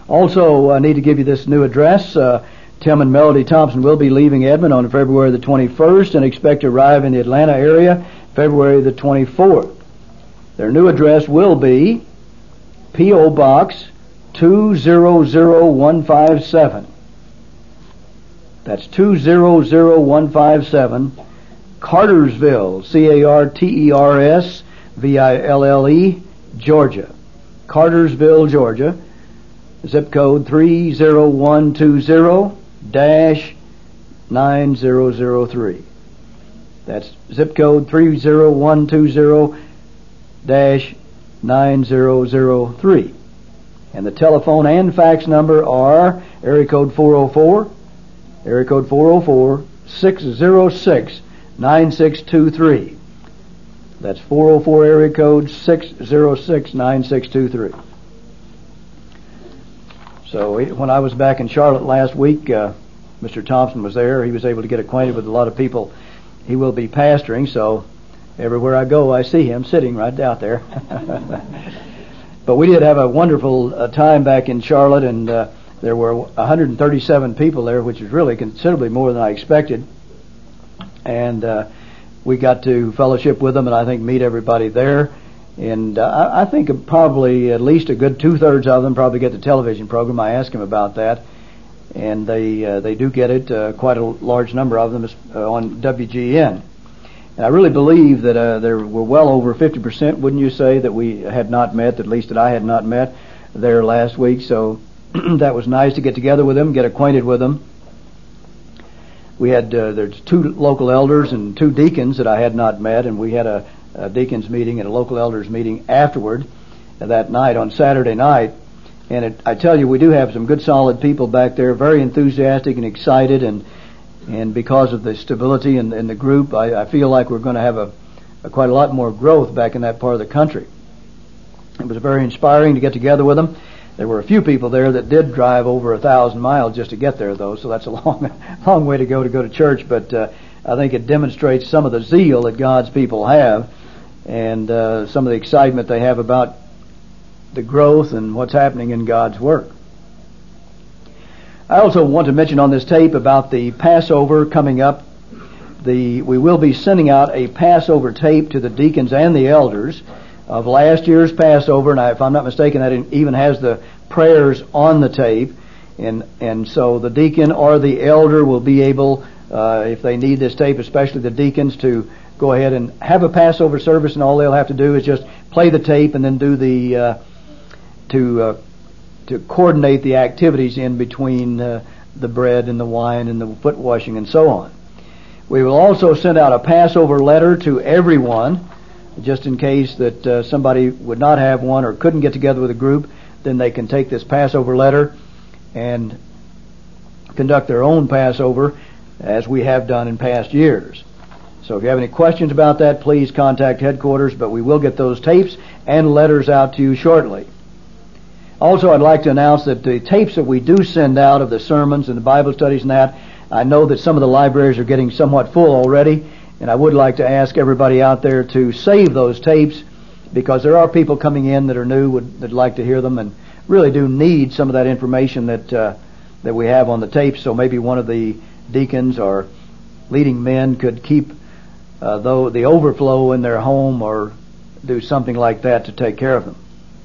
Also, I need to give you this new address. Tim and Melody Thompson will be leaving Edmond on February the 21st and expect to arrive in the Atlanta area February the 24th. Their new address will be P.O. Box 200157. That's 200157, Cartersville, Cartersville, Georgia. Cartersville, Georgia. Zip code 30120-9003. That's zip code 30120-9003. And the telephone and fax number are area code 404-606-9623. That's 404 area code 606-9623. So when I was back in Charlotte last week, Mr. Thompson was there. He was able to get acquainted with a lot of people he will be pastoring, so everywhere I go I see him sitting right out there. But we did have a wonderful time back in Charlotte, and there were 137 people there, which is really considerably more than I expected. And we got to fellowship with them and I think meet everybody there. And I think probably at least a good 2/3 of them probably get the television program. I asked them about that, and they do get it. Quite a large number of them is on WGN. And I really believe that there were well over 50%, wouldn't you say, that we had not met, at least that I had not met there last week. So that was nice to get together with them, get acquainted with them. We had there's 2 local elders and 2 deacons that I had not met, and we had a deacons meeting and a local elders meeting afterward that night on Saturday night. And I tell you, we do have some good solid people back there, very enthusiastic and excited, and because of the stability in the group, I feel like we're going to have quite a lot more growth back in that part of the country. It was very inspiring to get together with them. There were a few people there that did drive over 1,000 miles just to get there, though, so that's a long way to go to church. But I think it demonstrates some of the zeal that God's people have, and some of the excitement they have about the growth and what's happening in God's work. I also want to mention on this tape about the Passover coming up. We will be sending out a Passover tape to the deacons and the elders of last year's Passover, and if I'm not mistaken, that even has the prayers on the tape, and so the deacon or the elder will be able, if they need this tape, especially the deacons, to go ahead and have a Passover service, and all they'll have to do is just play the tape and then do the to coordinate the activities in between the bread and the wine and the foot washing and so on. We will also send out a Passover letter to everyone, just in case that somebody would not have one or couldn't get together with a group. Then they can take this Passover letter and conduct their own Passover, as we have done in past years. So if you have any questions about that, please contact headquarters, but we will get those tapes and letters out to you shortly. Also, I'd like to announce that the tapes that we do send out of the sermons and the Bible studies and that, I know that some of the libraries are getting somewhat full already, and I would like to ask everybody out there to save those tapes, because there are people coming in that are new, that'd like to hear them, and really do need some of that information that we have on the tapes. So maybe one of the deacons or leading men could keep the overflow in their home, or do something like that to take care of them.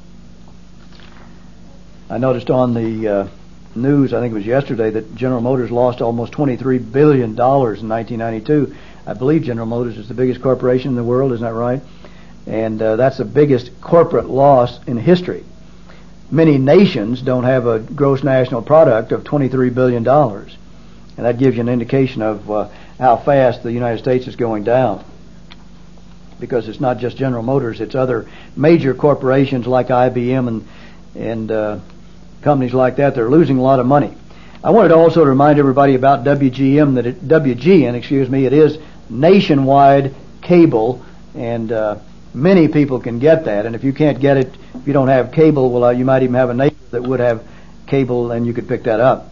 I noticed on the news, I think it was yesterday, that General Motors lost almost $23 billion in 1992. I believe General Motors is the biggest corporation in the world, isn't that right? And that's the biggest corporate loss in history. Many nations don't have a gross national product of $23 billion. And that gives you an indication of how fast the United States is going down. Because it's not just General Motors, it's other major corporations like IBM and companies like that. They're losing a lot of money. I wanted also to remind everybody about WGN, it is nationwide cable, and many people can get that. And if you can't get it, if you don't have cable, well, you might even have a neighbor that would have cable, and you could pick that up.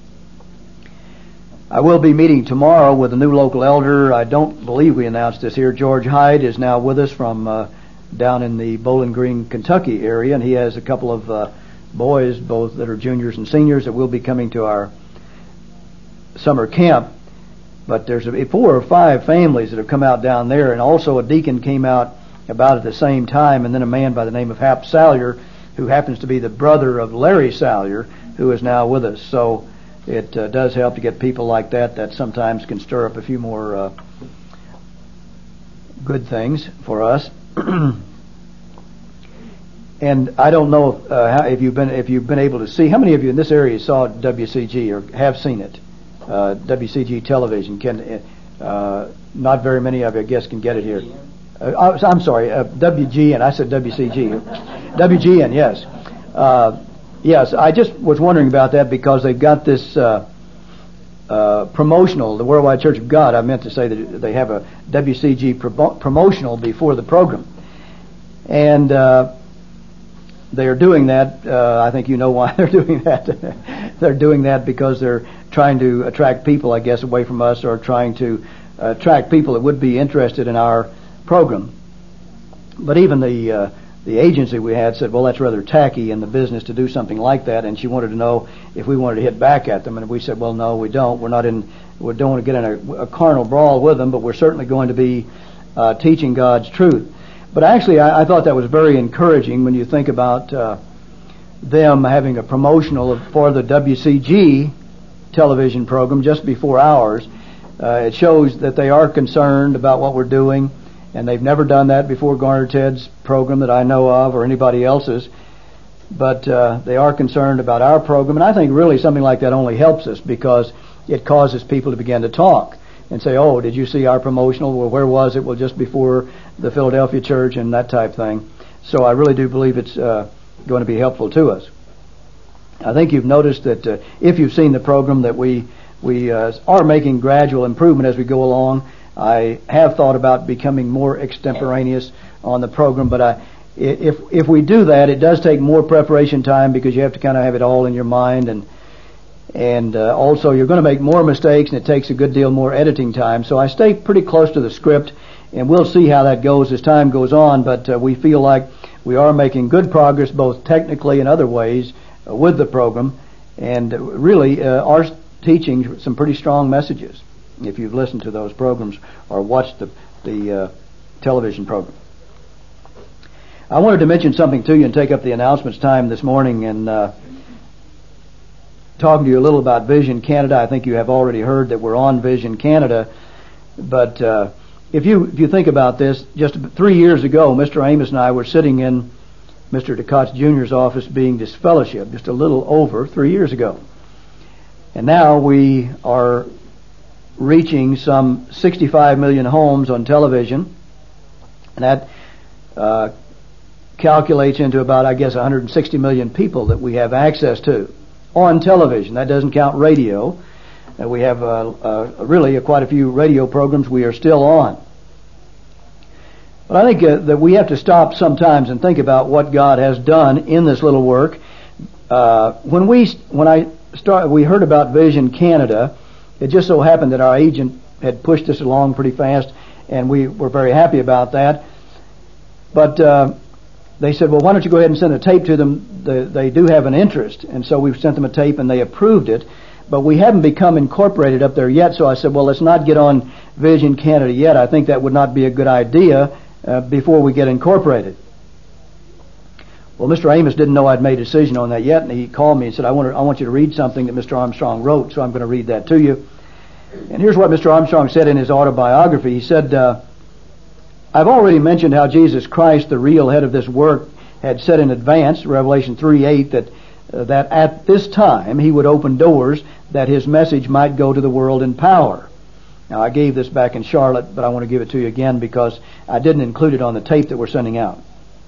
I will be meeting tomorrow with a new local elder. I don't believe we announced this here. George Hyde is now with us from down in the Bowling Green, Kentucky area, and he has a couple of boys, both that are juniors and seniors, that will be coming to our summer camp. But there's 4 or 5 families that have come out down there, and also a deacon came out about at the same time, and then a man by the name of Hap Salyer, who happens to be the brother of Larry Salyer, who is now with us. So it does help to get people like that sometimes can stir up a few more good things for us. And I don't know if you've been able to see, how many of you in this area saw WCG or have seen it? WCG television. Not very many of you, I guess, can get it here. I'm sorry, WGN. I said WCG. WGN, yes. Yes, I just was wondering about that because they've got this promotional, the Worldwide Church of God. I meant to say that they have a WCG promotional before the program. And they are doing that. I think you know why they're doing that. They're doing that because they're trying to attract people, I guess, away from us, or trying to attract people that would be interested in our program. But even the agency we had said, well, that's rather tacky in the business to do something like that, and she wanted to know if we wanted to hit back at them, and we said, well, no, we don't. We don't want to get in a carnal brawl with them, but we're certainly going to be teaching God's truth. But actually, I thought that was very encouraging when you think about them having a promotional for the WCG television program just before ours. It shows that they are concerned about what we're doing, and they've never done that before Garner Ted's program that I know of, or anybody else's. But they are concerned about our program, and I think really something like that only helps us because it causes people to begin to talk and say, oh, did you see our promotional? Well, where was it? Well, just before the Philadelphia church and that type thing. So I really do believe it's going to be helpful to us. I think you've noticed that if you've seen the program that we are making gradual improvement as we go along. I have thought about becoming more extemporaneous on the program, but if we do that, it does take more preparation time because you have to kind of have it all in your mind, and also you're going to make more mistakes, and it takes a good deal more editing time. So I stay pretty close to the script, and we'll see how that goes as time goes on, but we feel like we are making good progress both technically and other ways with the program, and really are teaching some pretty strong messages if you've listened to those programs or watched the television program. I wanted to mention something to you and take up the announcements time this morning and talking to you a little about Vision Canada. I think you have already heard that we're on Vision Canada, but if you think about this, just 3 years ago, Mr. Amos and I were sitting in Mr. DeCotts Jr.'s office being disfellowshipped just a little over 3 years ago. And now we are reaching some 65 million homes on television, and that calculates into about, I guess, 160 million people that we have access to on television. That doesn't count radio. We have really quite a few radio programs we are still on. But I think that we have to stop sometimes and think about what God has done in this little work. When we heard about Vision Canada, it just so happened that our agent had pushed us along pretty fast, and we were very happy about that. But they said, well, why don't you go ahead and send a tape to them? They do have an interest. And so we sent them a tape, and they approved it. But we haven't become incorporated up there yet, so I said, well, let's not get on Vision Canada yet. I think that would not be a good idea before we get incorporated. Well, Mr. Amos didn't know I'd made a decision on that yet, and he called me and said, I want you to read something that Mr. Armstrong wrote, so I'm going to read that to you. And here's what Mr. Armstrong said in his autobiography. He said, I've already mentioned how Jesus Christ, the real head of this work, had said in advance, Revelation 3:8, that at this time he would open doors that his message might go to the world in power. Now, I gave this back in Charlotte, but I want to give it to you again because I didn't include it on the tape that we're sending out.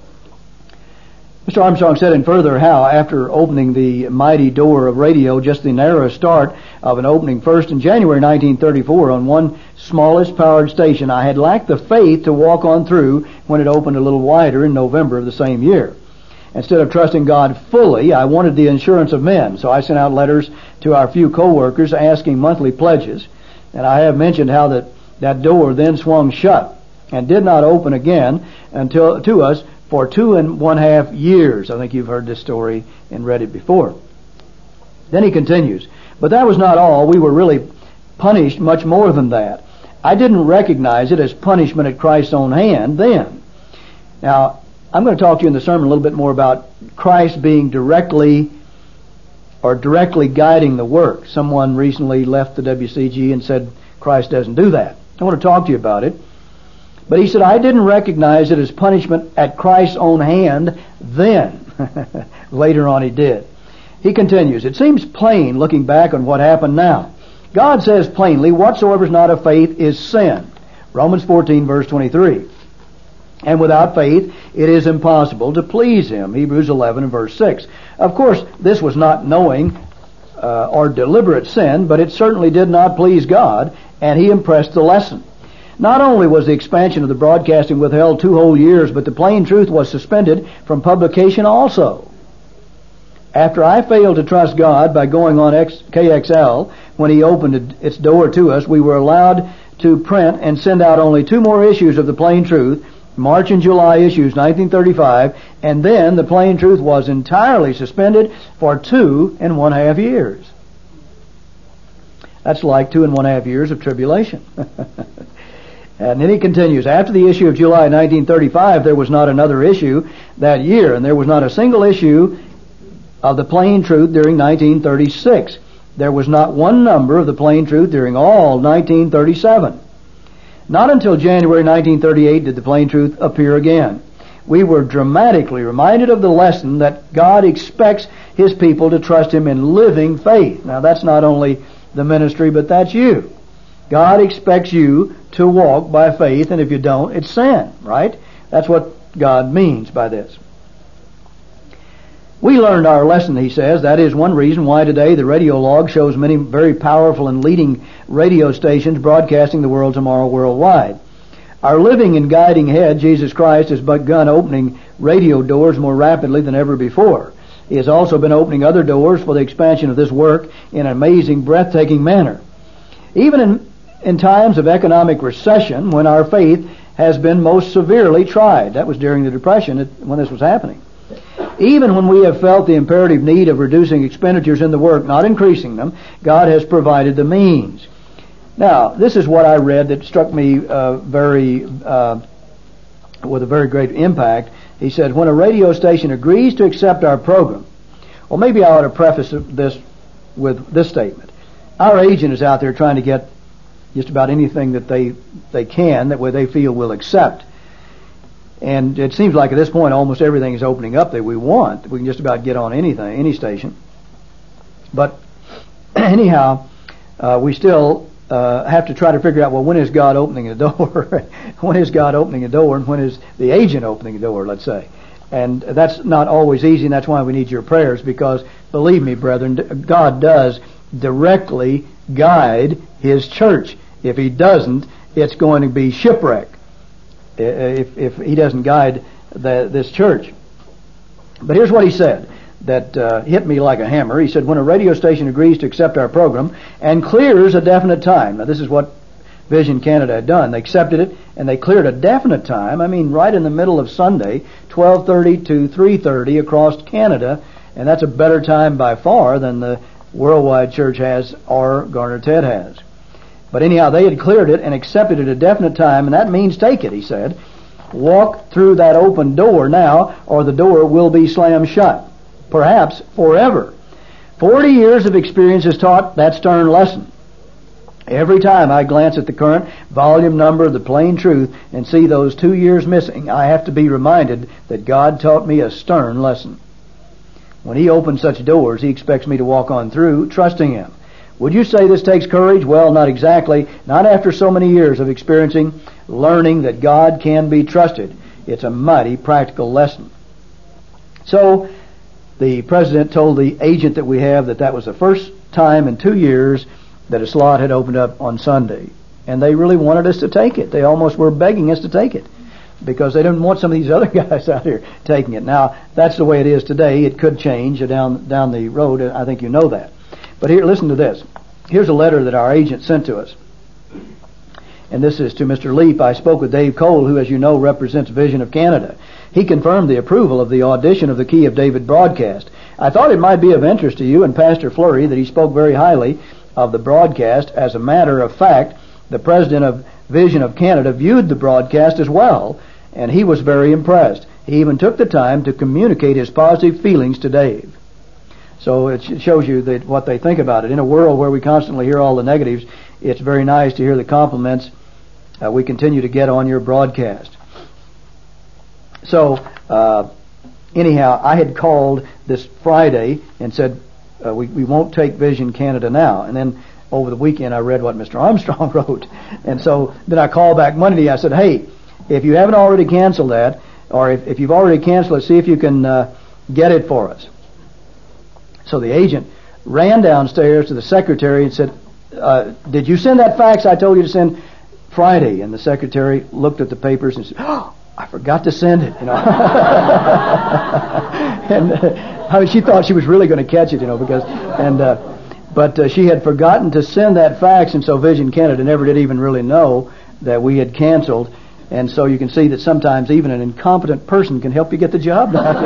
Mr. Armstrong said in further how, after opening the mighty door of radio, just the narrow start of an opening first in January 1934 on one smallest powered station, I had lacked the faith to walk on through when it opened a little wider in November of the same year. Instead of trusting God fully, I wanted the assurance of men, so I sent out letters to our few co-workers asking monthly pledges, and I have mentioned how that door then swung shut and did not open again until to us for 2.5 years. I think you've heard this story and read it before. Then he continues, but that was not all. We were really punished much more than that. I didn't recognize it as punishment at Christ's own hand then. Now, I'm going to talk to you in the sermon a little bit more about Christ being directly guiding the work. Someone recently left the WCG and said Christ doesn't do that. I want to talk to you about it. But he said, I didn't recognize it as punishment at Christ's own hand then. Later on he did. He continues, it seems plain looking back on what happened now. God says plainly, whatsoever is not of faith is sin. Romans 14 verse 23. And without faith it is impossible to please Him. Hebrews 11 and verse 6. Of course, this was not knowing or deliberate sin, but it certainly did not please God, and He impressed the lesson. Not only was the expansion of the broadcasting withheld 2 whole years, but the plain truth was suspended from publication also. After I failed to trust God by going on KXL, when He opened its door to us, we were allowed to print and send out only 2 more issues of the plain truth, March and July issues 1935, and then the plain truth was entirely suspended for 2.5 years. That's like 2.5 years of tribulation. And then he continues, after the issue of July 1935, there was not another issue that year, and there was not a single issue of the plain truth during 1936. There was not one number of the plain truth during all 1937. Not until January 1938 did the plain truth appear again. We were dramatically reminded of the lesson that God expects His people to trust Him in living faith. Now that's not only the ministry, but that's you. God expects you to walk by faith, and if you don't, it's sin, right? That's what God means by this. We learned our lesson, he says. That is one reason why today the radio log shows many very powerful and leading radio stations broadcasting the world tomorrow worldwide. Our living and guiding head, Jesus Christ, has begun opening radio doors more rapidly than ever before. He has also been opening other doors for the expansion of this work in an amazing, breathtaking manner. Even in times of economic recession, when our faith has been most severely tried. That was during the Depression when this was happening. Even when we have felt the imperative need of reducing expenditures in the work, not increasing them, God has provided the means. Now, this is what I read that struck me with a very great impact. He said, when a radio station agrees to accept our program, well, maybe I ought to preface this with this statement. Our agent is out there trying to get just about anything that they can that way they feel will accept. And it seems like at this point almost everything is opening up that we want. We can just about get on anything, any station. But anyhow, we still have to try to figure out, well, when is God opening a door? When is God opening a door, and when is the agent opening a door, let's say? And that's not always easy, and that's why we need your prayers, because believe me, brethren, God does directly guide His church. If He doesn't, it's going to be shipwreck if He doesn't guide this church. But here's what he said that hit me like a hammer. He said, when a radio station agrees to accept our program and clears a definite time. Now this is what Vision Canada had done. They accepted it and they cleared a definite time. I mean right in the middle of Sunday, 12:30 to 3:30 across Canada. And that's a better time by far than the Worldwide Church has or Garner Ted has. But anyhow, they had cleared it and accepted it a definite time, and that means take it, he said. Walk through that open door now, or the door will be slammed shut. Perhaps forever. 40 years of experience has taught that stern lesson. Every time I glance at the current volume number of the Plain Truth and see those 2 years missing, I have to be reminded that God taught me a stern lesson. When He opens such doors, He expects me to walk on through, trusting Him. Would you say this takes courage? Well, not exactly. Not after so many years of experiencing, learning that God can be trusted. It's a mighty practical lesson. So, the president told the agent that we have that was the first time in 2 years that a slot had opened up on Sunday. And they really wanted us to take it. They almost were begging us to take it, because they didn't want some of these other guys out here taking it. Now, that's the way it is today. It could change down the road. I think you know that. But here, listen to this. Here's a letter that our agent sent to us. and this is to Mr. Leap. I spoke with Dave Cole, who, as you know, represents Vision of Canada. He confirmed the approval of the audition of the Key of David broadcast. I thought it might be of interest to you and Pastor Fleury that he spoke very highly of the broadcast. As a matter of fact, the president of Vision of Canada viewed the broadcast as well, and he was very impressed. He even took the time to communicate his positive feelings to Dave. So it shows you that what they think about it. In a world where we constantly hear all the negatives, it's very nice to hear the compliments we continue to get on your broadcast. So, anyhow, I had called this Friday and said, we won't take Vision Canada now. And then over the weekend I read what Mr. Armstrong wrote. And so then I called back Monday. I said, hey, if you haven't already canceled that, or if you've already canceled it, see if you can get it for us. So the agent ran downstairs to the secretary and said, did you send that fax I told you to send Friday? And the secretary looked at the papers and said, oh, I forgot to send it, And I mean, she thought she was really going to catch it, but she had forgotten to send that fax, and so Vision Canada never did even really know that we had canceled. And so you can see that sometimes even an incompetent person can help you get the job done.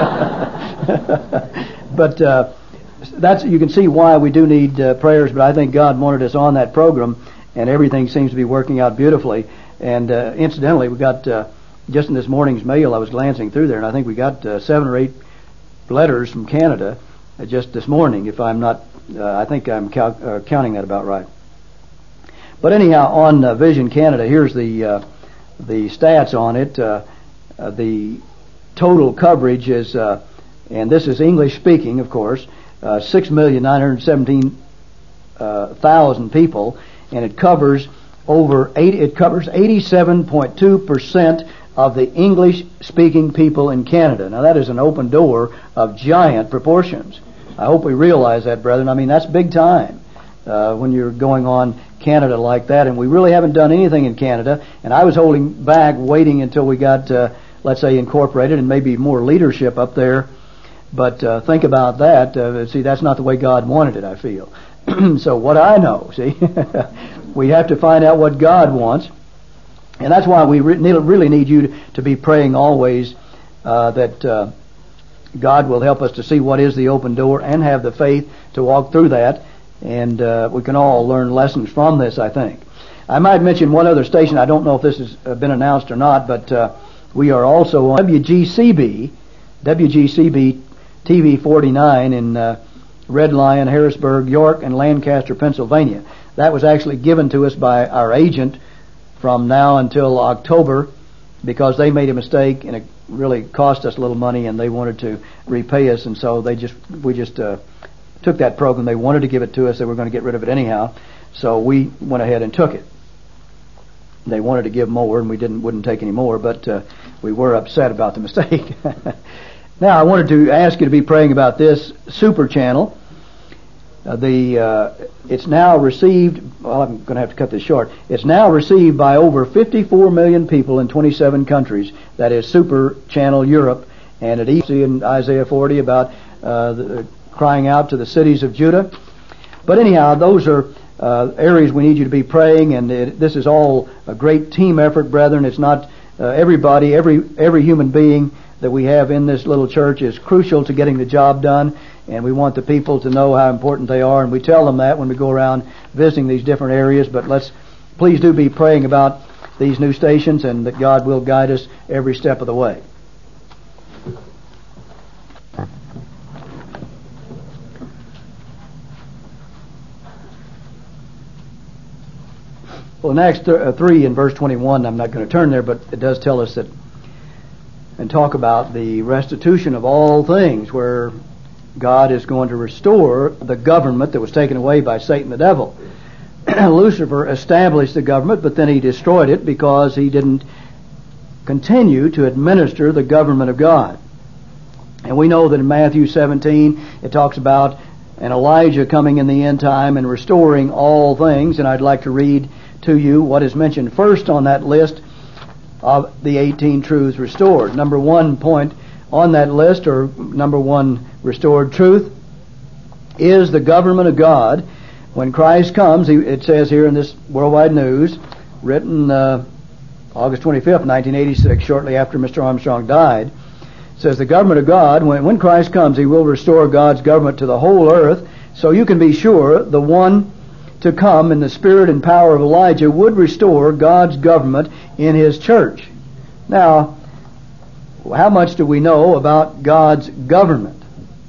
But you can see why we do need prayers. But I think God wanted us on that program, and everything seems to be working out beautifully. And incidentally, we got just in this morning's mail, I was glancing through there, and I think we got 7 or 8 letters from Canada just this morning. If I'm not, I think I'm counting that about right. But anyhow, on Vision Canada, here's the stats on it. The total coverage is, and this is English speaking, of course, 6,917,000 people, and it covers it covers 87.2% of the English speaking people in Canada. Now that is an open door of giant proportions. I hope we realize that, brethren. I mean, that's big time when you're going on Canada like that, and we really haven't done anything in Canada, and I was holding back, waiting until we got, let's say, incorporated and maybe more leadership up there. But think about that. See, that's not the way God wanted it, I feel. So what I know, see, we have to find out what God wants, and that's why we really need you to be praying always that God will help us to see what is the open door and have the faith to walk through that. And we can all learn lessons from this, I think. I might mention one other station. I don't know if this has been announced or not, but we are also on WGCB TV 49 in Red Lion, Harrisburg, York, and Lancaster, Pennsylvania. That was actually given to us by our agent from now until October because they made a mistake and it really cost us a little money and they wanted to repay us, and so we just took that program. They wanted to give it to us. They were going to get rid of it anyhow, so we went ahead and took it. They wanted to give more, and we wouldn't take any more, but we were upset about the mistake. Now, I wanted to ask you to be praying about this Super Channel. It's now received, well, I'm going to have to cut this short. It's now received by over 54 million people in 27 countries. That is Super Channel Europe, and it is in Isaiah 40 about crying out to the cities of Judah. But anyhow, those are areas we need you to be praying, and this is all a great team effort, brethren. It's not everybody, every human being that we have in this little church is crucial to getting the job done, and we want the people to know how important they are, and we tell them that when we go around visiting these different areas. But please do be praying about these new stations, and that God will guide us every step of the way. Well, in Acts 3 in verse 21, I'm not going to turn there, but it does tell us that and talk about the restitution of all things, where God is going to restore the government that was taken away by Satan the devil. Lucifer established the government, but then he destroyed it because he didn't continue to administer the government of God. And we know that in Matthew 17 it talks about an Elijah coming in the end time and restoring all things, and I'd like to read to you what is mentioned first on that list of the 18 truths restored. Number 1 point on that list, or number 1 restored truth, is the government of God. When Christ comes, it says here in this worldwide news, written August 25th, 1986, shortly after Mr. Armstrong died. It says, the government of God, when Christ comes, He will restore God's government to the whole earth, so you can be sure the one to come in the spirit and power of Elijah would restore God's government in His church. Now, how much do we know about God's government?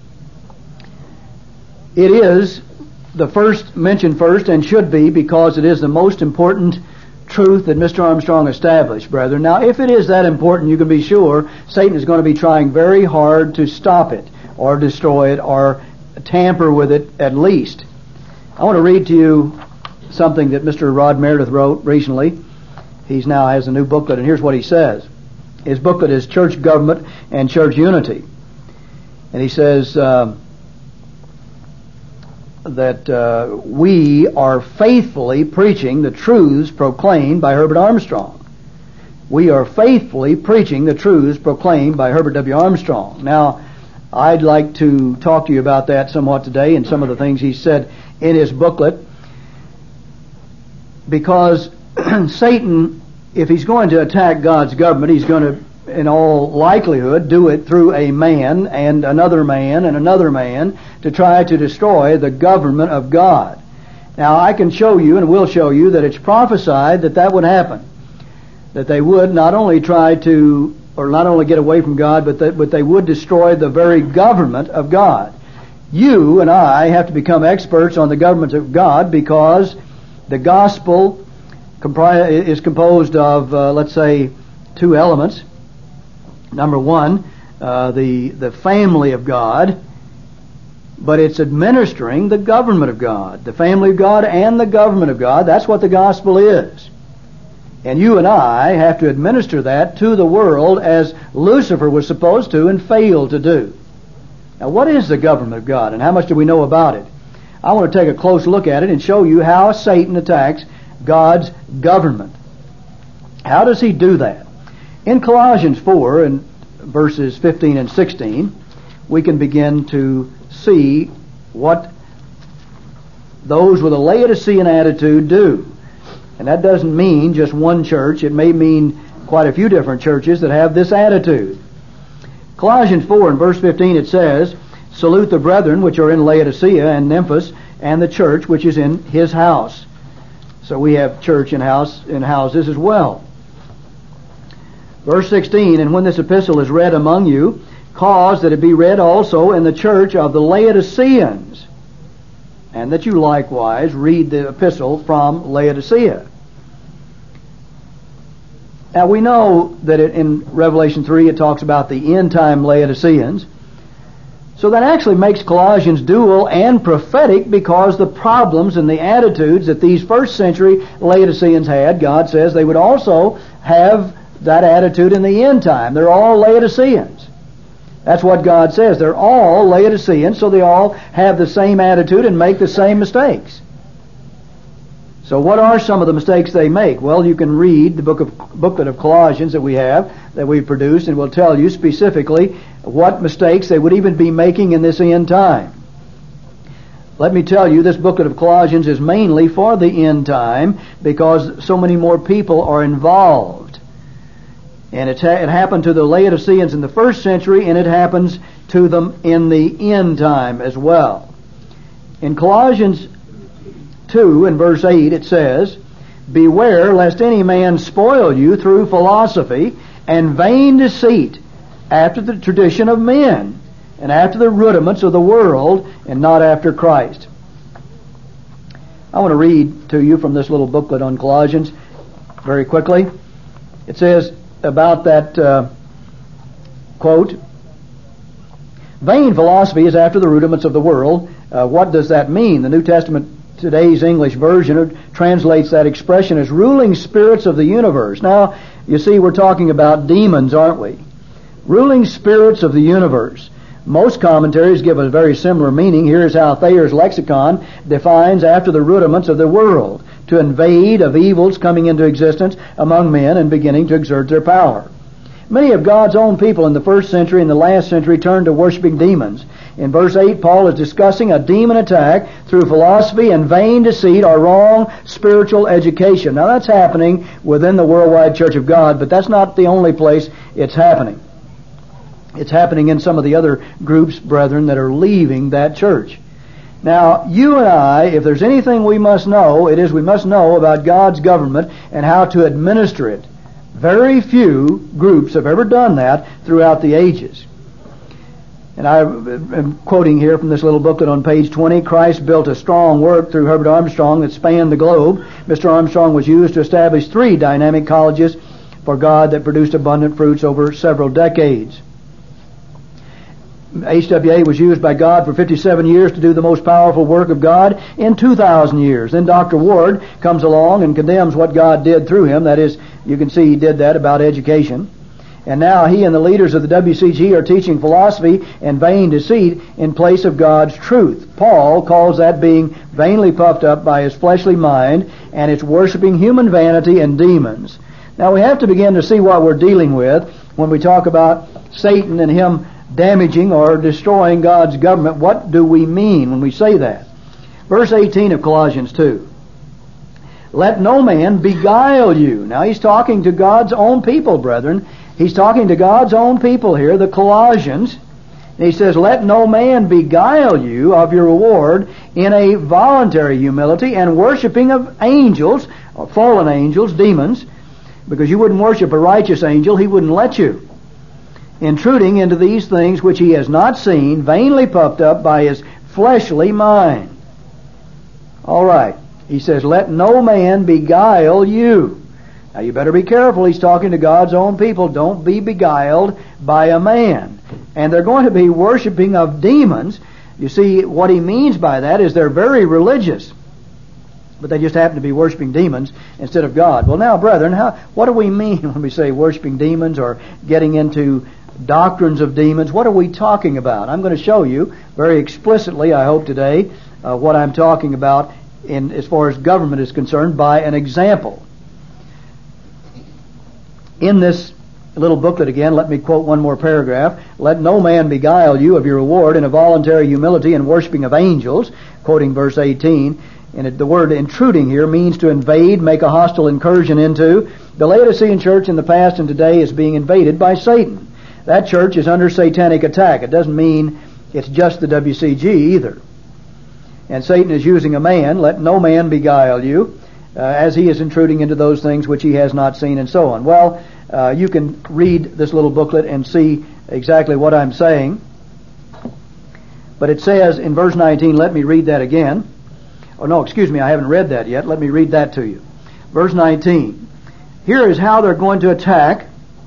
It is the first mentioned first, and should be, because it is the most important truth that Mr. Armstrong established, brethren. Now, if it is that important, you can be sure Satan is going to be trying very hard to stop it, or destroy it, or tamper with it at least. I want to read to you something that Mr. Rod Meredith wrote recently. He now has a new booklet, and here's what he says. His booklet is Church Government and Church Unity. And he says that we are faithfully preaching the truths proclaimed by Herbert Armstrong. We are faithfully preaching the truths proclaimed by Herbert W. Armstrong. Now, I'd like to talk to you about that somewhat today and some of the things he said in his booklet, because Satan, if he's going to attack God's government, he's going to, in all likelihood, do it through a man and another man and another man to try to destroy the government of God. Now, I can show you and will show you that it's prophesied that that would happen. That they would not only try to, or not only get away from God, but they would destroy the very government of God. You and I have to become experts on the government of God, because the gospel is composed of, let's say, two elements. Number one, the family of God, but it's administering the government of God. The family of God and the government of God, that's what the gospel is. And you and I have to administer that to the world as Lucifer was supposed to and failed to do. Now, what is the government of God, and how much do we know about it? I want to take a close look at it and show you how Satan attacks God's government. How does he do that? In Colossians 4 and verses 15 and 16, we can begin to see what those with a Laodicean attitude do. And that doesn't mean just one church. It may mean quite a few different churches that have this attitude. Colossians 4 and verse 15, it says, salute the brethren which are in Laodicea and Nymphas, and the church which is in his house. So we have church in houses as well. Verse 16, and when this epistle is read among you, cause that it be read also in the church of the Laodiceans, and that you likewise read the epistle from Laodicea. Now we know that in Revelation 3 it talks about the end-time Laodiceans. So that actually makes Colossians dual and prophetic, because the problems and the attitudes that these first century Laodiceans had, God says they would also have that attitude in the end time. They're all Laodiceans. That's what God says. They're all Laodiceans, so they all have the same attitude and make the same mistakes. So what are some of the mistakes they make? Well, you can read the booklet of Colossians that we produced, and will tell you specifically what mistakes they would even be making in this end time. Let me tell you, this booklet of Colossians is mainly for the end time, because so many more people are involved. And it happened to the Laodiceans in the first century, and it happens to them in the end time as well. In Colossians 2 and verse 8 it says, beware lest any man spoil you through philosophy and vain deceit, after the tradition of men, and after the rudiments of the world, and not after Christ. I want to read to you from this little booklet on Colossians very quickly. It says about that, quote, vain philosophy is after the rudiments of the world. What does that mean? The New Testament, today's English version, translates that expression as ruling spirits of the universe. Now, you see, we're talking about demons, aren't we? Ruling spirits of the universe. Most commentaries give a very similar meaning. Here's how Thayer's lexicon defines after the rudiments of the world: to invade of evils coming into existence among men and beginning to exert their power. Many of God's own people in the first century and the last century turned to worshiping demons. In verse 8, Paul is discussing a demon attack through philosophy and vain deceit or wrong spiritual education. Now that's happening within the worldwide Church of God, but that's not the only place it's happening. It's happening in some of the other groups, brethren, that are leaving that church. Now, you and I, if there's anything we must know, it is we must know about God's government and how to administer it. Very few groups have ever done that throughout the ages. And I am quoting here from this little booklet on page 20, Christ built a strong work through Herbert Armstrong that spanned the globe. Mr. Armstrong was used to establish 3 dynamic colleges for God that produced abundant fruits over several decades. HWA was used by God for 57 years to do the most powerful work of God in 2,000 years. Then Dr. Ward comes along and condemns what God did through him. That is, you can see he did that about education. And now he and the leaders of the WCG are teaching philosophy and vain deceit in place of God's truth. Paul calls that being vainly puffed up by his fleshly mind, and it's worshiping human vanity and demons. Now we have to begin to see what we're dealing with when we talk about Satan and him damaging or destroying God's government. What do we mean when we say that? Verse 18 of Colossians 2. Let no man beguile you. Now he's talking to God's own people, brethren. He's talking to God's own people here, the Colossians. And he says, let no man beguile you of your reward in a voluntary humility and worshiping of angels, or fallen angels, demons, because you wouldn't worship a righteous angel, he wouldn't let you. Intruding into these things which he has not seen, vainly puffed up by his fleshly mind. All right. He says, let no man beguile you. Now you better be careful. He's talking to God's own people. Don't be beguiled by a man. And they're going to be worshiping of demons. You see, what he means by that is they're very religious, but they just happen to be worshiping demons instead of God. Well, now, brethren, what do we mean when we say worshiping demons or getting into doctrines of demons? What are we talking about? I'm going to show you very explicitly, I hope today, what I'm talking about as far as government is concerned by an example. In this little booklet again, let me quote one more paragraph. Let no man beguile you of your reward in a voluntary humility and worshiping of angels, quoting verse 18. And the word intruding here means to invade, make a hostile incursion into. The Laodicean church in the past and today is being invaded by Satan. That church is under satanic attack. It doesn't mean it's just the WCG either. And Satan is using a man, let no man beguile you, as he is intruding into those things which he has not seen, and so on. Well, you can read this little booklet and see exactly what I'm saying. But it says in verse 19, let me read that again. Oh, no, excuse me, I haven't read that yet. Let me read that to you. Verse 19. Here is how they're going to attack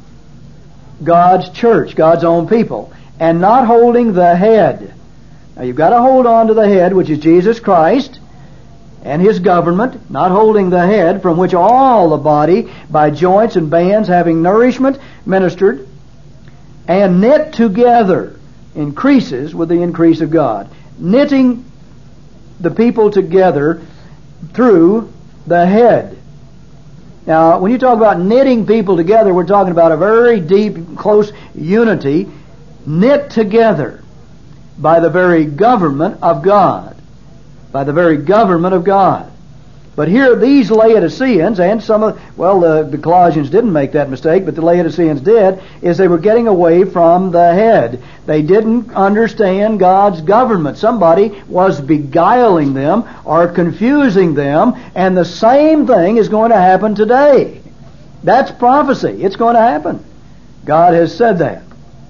God's church, God's own people, and not holding the head. Now you've got to hold on to the head, which is Jesus Christ, and his government, not holding the head, from which all the body, by joints and bands, having nourishment ministered, and knit together, increases with the increase of God. Knitting the people together through the head. Now, when you talk about knitting people together, we're talking about a very deep, close unity, knit together by the very government of God. By the very government of God. But here these Laodiceans, and the Colossians didn't make that mistake, but the Laodiceans did, is they were getting away from the head. They didn't understand God's government. Somebody was beguiling them or confusing them, and the same thing is going to happen today. That's prophecy. It's going to happen. God has said that.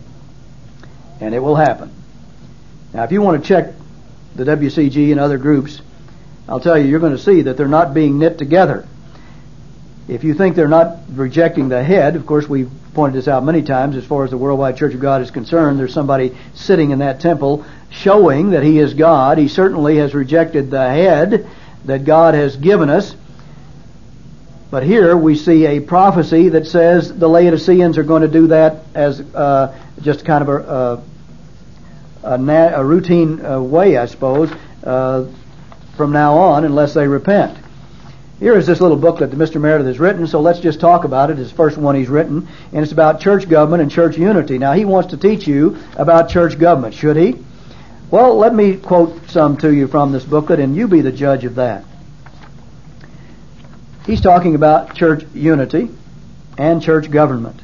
And it will happen. Now, if you want to check the WCG and other groups, I'll tell you, you're going to see that they're not being knit together. If you think they're not rejecting the head, of course we've pointed this out many times, as far as the Worldwide Church of God is concerned, there's somebody sitting in that temple showing that he is God. He certainly has rejected the head that God has given us. But here we see a prophecy that says the Laodiceans are going to do that as just kind of a routine way, I suppose, from now on, unless they repent. Here is this little booklet that Mr. Meredith has written, so let's just talk about it. It's the first one he's written, and it's about church government and church unity. Now, he wants to teach you about church government, should he? Well, let me quote some to you from this booklet, and you be the judge of that. He's talking about church unity and church government.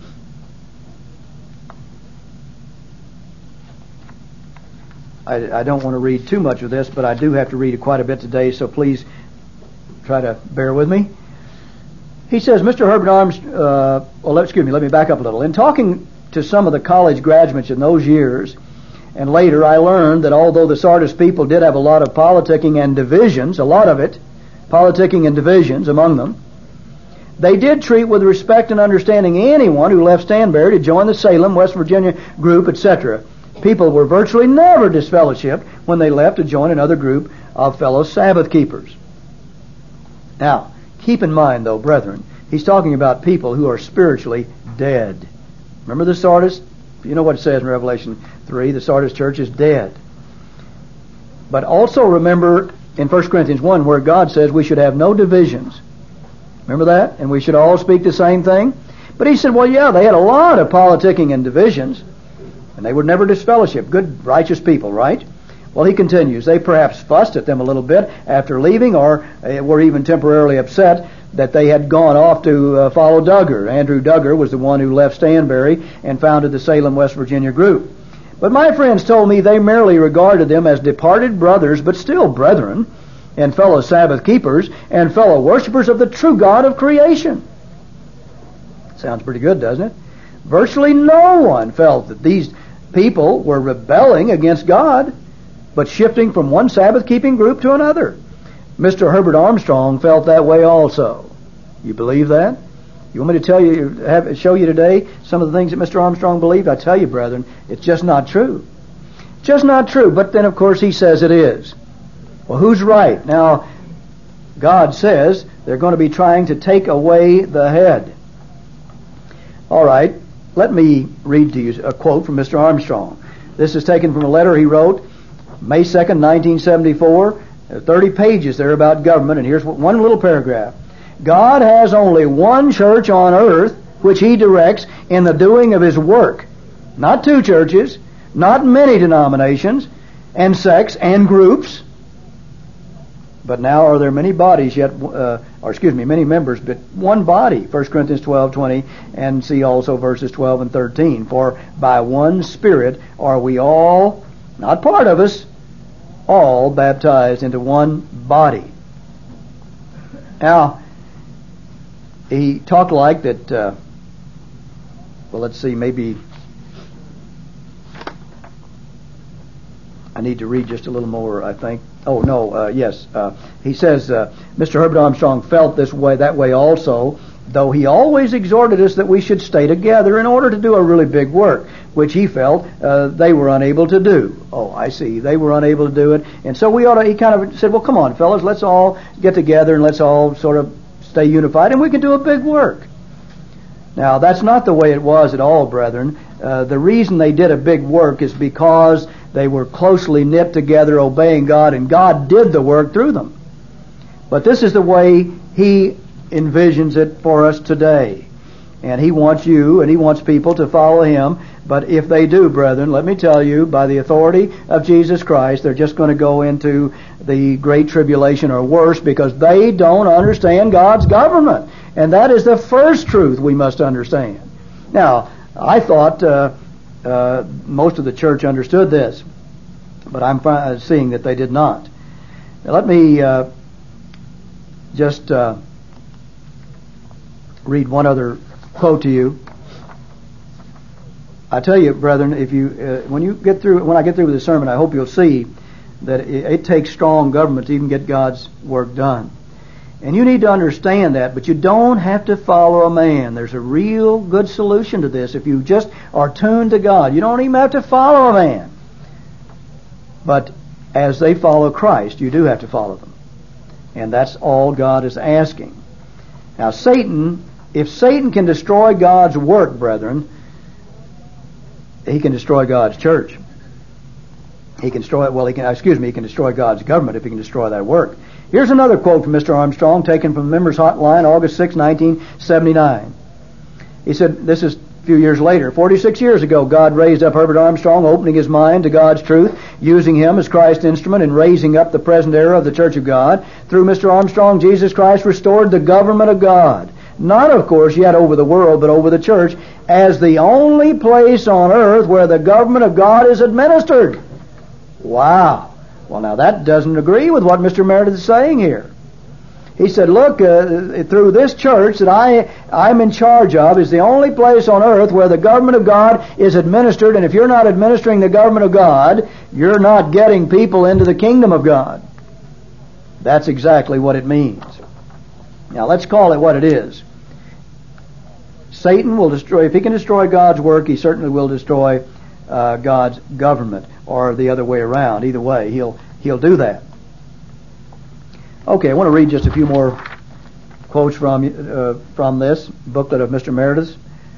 I don't want to read too much of this, but I do have to read quite a bit today, so please try to bear with me. He says, Mr. Herbert Armstrong, let me back up a little. In talking to some of the college graduates in those years, and later I learned that although the Sardis people did have a lot of politicking and divisions, a lot of it, politicking and divisions among them, they did treat with respect and understanding anyone who left Stanberry to join the Salem, West Virginia group, etc. People were virtually never disfellowshipped when they left to join another group of fellow Sabbath keepers. Now, keep in mind, though, brethren, he's talking about people who are spiritually dead. Remember the Sardis? You know what it says in Revelation 3, the Sardis church is dead. But also remember in 1 Corinthians 1 where God says we should have no divisions. Remember that? And we should all speak the same thing? But he said, well, yeah, they had a lot of politicking and divisions, and they were never disfellowship. Good, righteous people, right? Well, he continues, they perhaps fussed at them a little bit after leaving, or were even temporarily upset that they had gone off to follow Duggar. Andrew Duggar was the one who left Stanberry and founded the Salem, West Virginia group. But my friends told me they merely regarded them as departed brothers, but still brethren, and fellow Sabbath keepers, and fellow worshipers of the true God of creation. Sounds pretty good, doesn't it? Virtually no one felt that these people were rebelling against God, but shifting from one Sabbath-keeping group to another. Mr. Herbert Armstrong felt that way also. You believe that? You want me to tell you, show you today some of the things that Mr. Armstrong believed? I tell you, brethren, it's just not true. Just not true. But then, of course, he says it is. Well, who's right? Now, God says they're going to be trying to take away the head. All right. Let me read to you a quote from Mr. Armstrong. This is taken from a letter he wrote May 2nd, 1974. There are 30 pages there about government, and here's one little paragraph. God has only one church on earth which he directs in the doing of his work. Not two churches, not many denominations and sects and groups. But now are there many bodies yet, many members, but one body. 1 Corinthians 12:20, and see also verses 12 and 13. For by one Spirit are we all, not part of us, all baptized into one body. Now, he talked like that, let's see, maybe I need to read just a little more, I think. Oh, no, yes. He says, Mr. Herbert Armstrong felt that way also, though he always exhorted us that we should stay together in order to do a really big work, which he felt they were unable to do. Oh, I see. They were unable to do it. And so he kind of said, well, come on, fellas, let's all get together and let's all sort of stay unified and we can do a big work. Now, that's not the way it was at all, brethren. The reason they did a big work is because they were closely knit together, obeying God, and God did the work through them. But this is the way he envisions it for us today. And he wants you and he wants people to follow him. But if they do, brethren, let me tell you, by the authority of Jesus Christ, they're just going to go into the Great Tribulation or worse, because they don't understand God's government. And that is the first truth we must understand. Now, I thought most of the church understood this, but I'm seeing that they did not. Now, let me just read one other quote to you. I tell you, brethren, if you when I get through with the sermon, I hope you'll see that it takes strong government to even get God's work done. And you need to understand that, but you don't have to follow a man. There's a real good solution to this. If you just are tuned to God, you don't even have to follow a man. But as they follow Christ, you do have to follow them. And that's all God is asking. Now, if Satan can destroy God's work, brethren, he can destroy God's church. He can destroy God's government if he can destroy that work. Here's another quote from Mr. Armstrong, taken from the Members Hotline, August 6, 1979. He said, this is few years later, 46 years ago, God raised up Herbert Armstrong, opening his mind to God's truth, using him as Christ's instrument in raising up the present era of the Church of God. Through Mr. Armstrong, Jesus Christ restored the government of God. Not, of course, yet over the world, but over the church, as the only place on earth where the government of God is administered. Wow. Well, now that doesn't agree with what Mr. Meredith is saying here. He said, look, through this church that I'm in charge of is the only place on earth where the government of God is administered, and if you're not administering the government of God, you're not getting people into the kingdom of God. That's exactly what it means. Now, let's call it what it is. Satan will destroy, if he can destroy God's work, he certainly will destroy God's government, or the other way around. Either way, he'll do that. Okay, I want to read just a few more quotes from this booklet of Mr. Meredith's.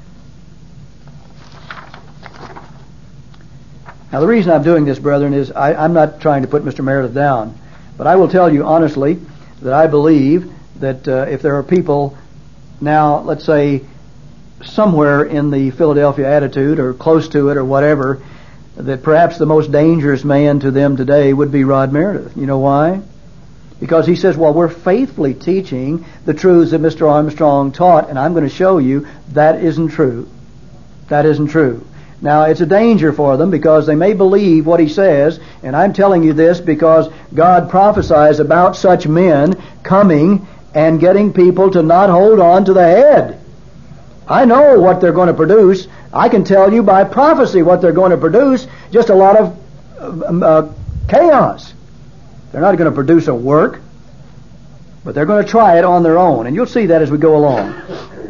Now, the reason I'm doing this, brethren, is I'm not trying to put Mr. Meredith down, but I will tell you honestly that I believe that if there are people now, let's say, somewhere in the Philadelphia attitude or close to it or whatever, that perhaps the most dangerous man to them today would be Rod Meredith. You know why? Because he says, well, we're faithfully teaching the truths that Mr. Armstrong taught, and I'm going to show you that isn't true. That isn't true. Now, it's a danger for them because they may believe what he says, and I'm telling you this because God prophesies about such men coming and getting people to not hold on to the head. I know what they're going to produce. I can tell you by prophecy what they're going to produce, just a lot of chaos. They're not going to produce a work, but they're going to try it on their own, and you'll see that as we go along.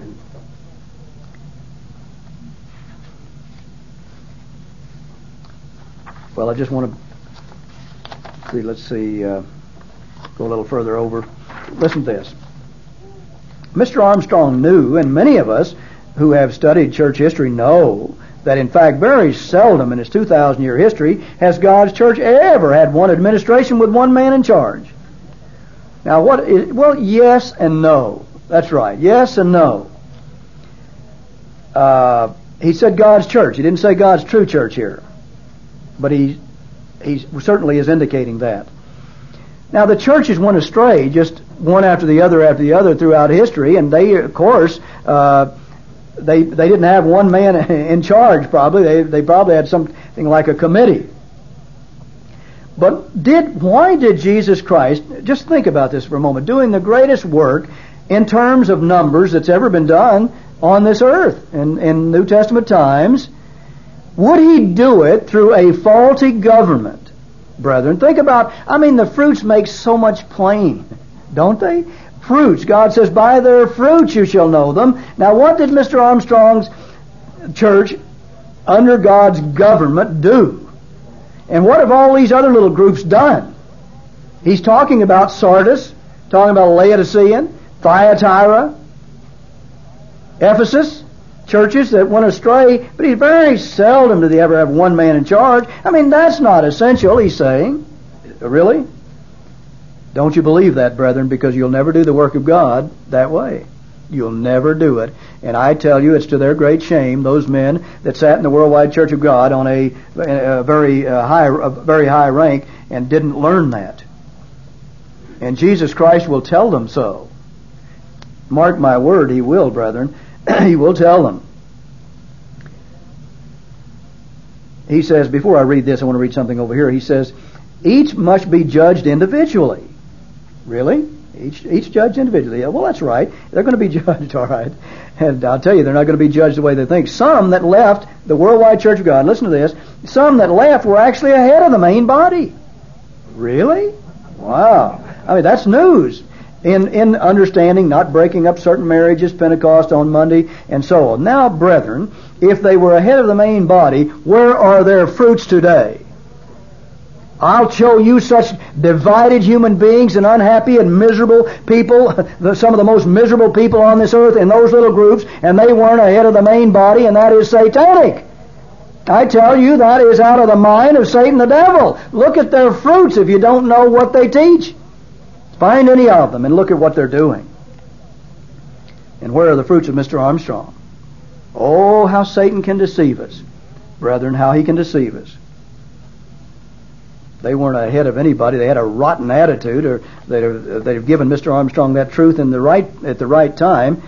Well, I just want to see, let's see, go a little further over. Listen to this. Mr. Armstrong knew, and many of us who have studied church history know, that in fact very seldom in its 2,000-year history has God's church ever had one administration with one man in charge. Now what is, well, yes and no. That's right, yes and no. He said God's church. He didn't say God's true church here. But he certainly is indicating that. Now the churches went astray just one after the other throughout history, and they, of course, they didn't have one man in charge probably. They probably had something like a committee. But why did Jesus Christ, just think about this for a moment, doing the greatest work in terms of numbers that's ever been done on this earth in New Testament times, would he do it through a faulty government? Brethren, think about, the fruits make so much plain, don't they? Fruits. God says, by their fruits you shall know them. Now, what did Mr. Armstrong's church under God's government do? And what have all these other little groups done? He's talking about Sardis, talking about Laodicean, Thyatira, Ephesus, churches that went astray, but he very seldom do they ever have one man in charge. That's not essential, he's saying. Really? Don't you believe that, brethren, because you'll never do the work of God that way. You'll never do it. And I tell you, it's to their great shame, those men that sat in the Worldwide Church of God on a very high rank and didn't learn that. And Jesus Christ will tell them so. Mark my word, he will, brethren. He will tell them. He says, before I read this, I want to read something over here. He says, each must be judged individually. Really? Each judged individually. Yeah, well, that's right. They're going to be judged, all right. And I'll tell you, they're not going to be judged the way they think. Some that left the Worldwide Church of God, listen to this, some that left were actually ahead of the main body. Really? Wow. That's news. In understanding, not breaking up certain marriages, Pentecost on Monday, and so on. Now, brethren, if they were ahead of the main body, where are their fruits today? I'll show you such divided human beings and unhappy and miserable people, some of the most miserable people on this earth in those little groups, and they weren't ahead of the main body, and that is satanic. I tell you, that is out of the mind of Satan the devil. Look at their fruits if you don't know what they teach. Find any of them and look at what they're doing. And where are the fruits of Mr. Armstrong? Oh, how Satan can deceive us. Brethren, how he can deceive us. They weren't ahead of anybody. They had a rotten attitude, or they'd have given Mr. Armstrong that truth at the right time.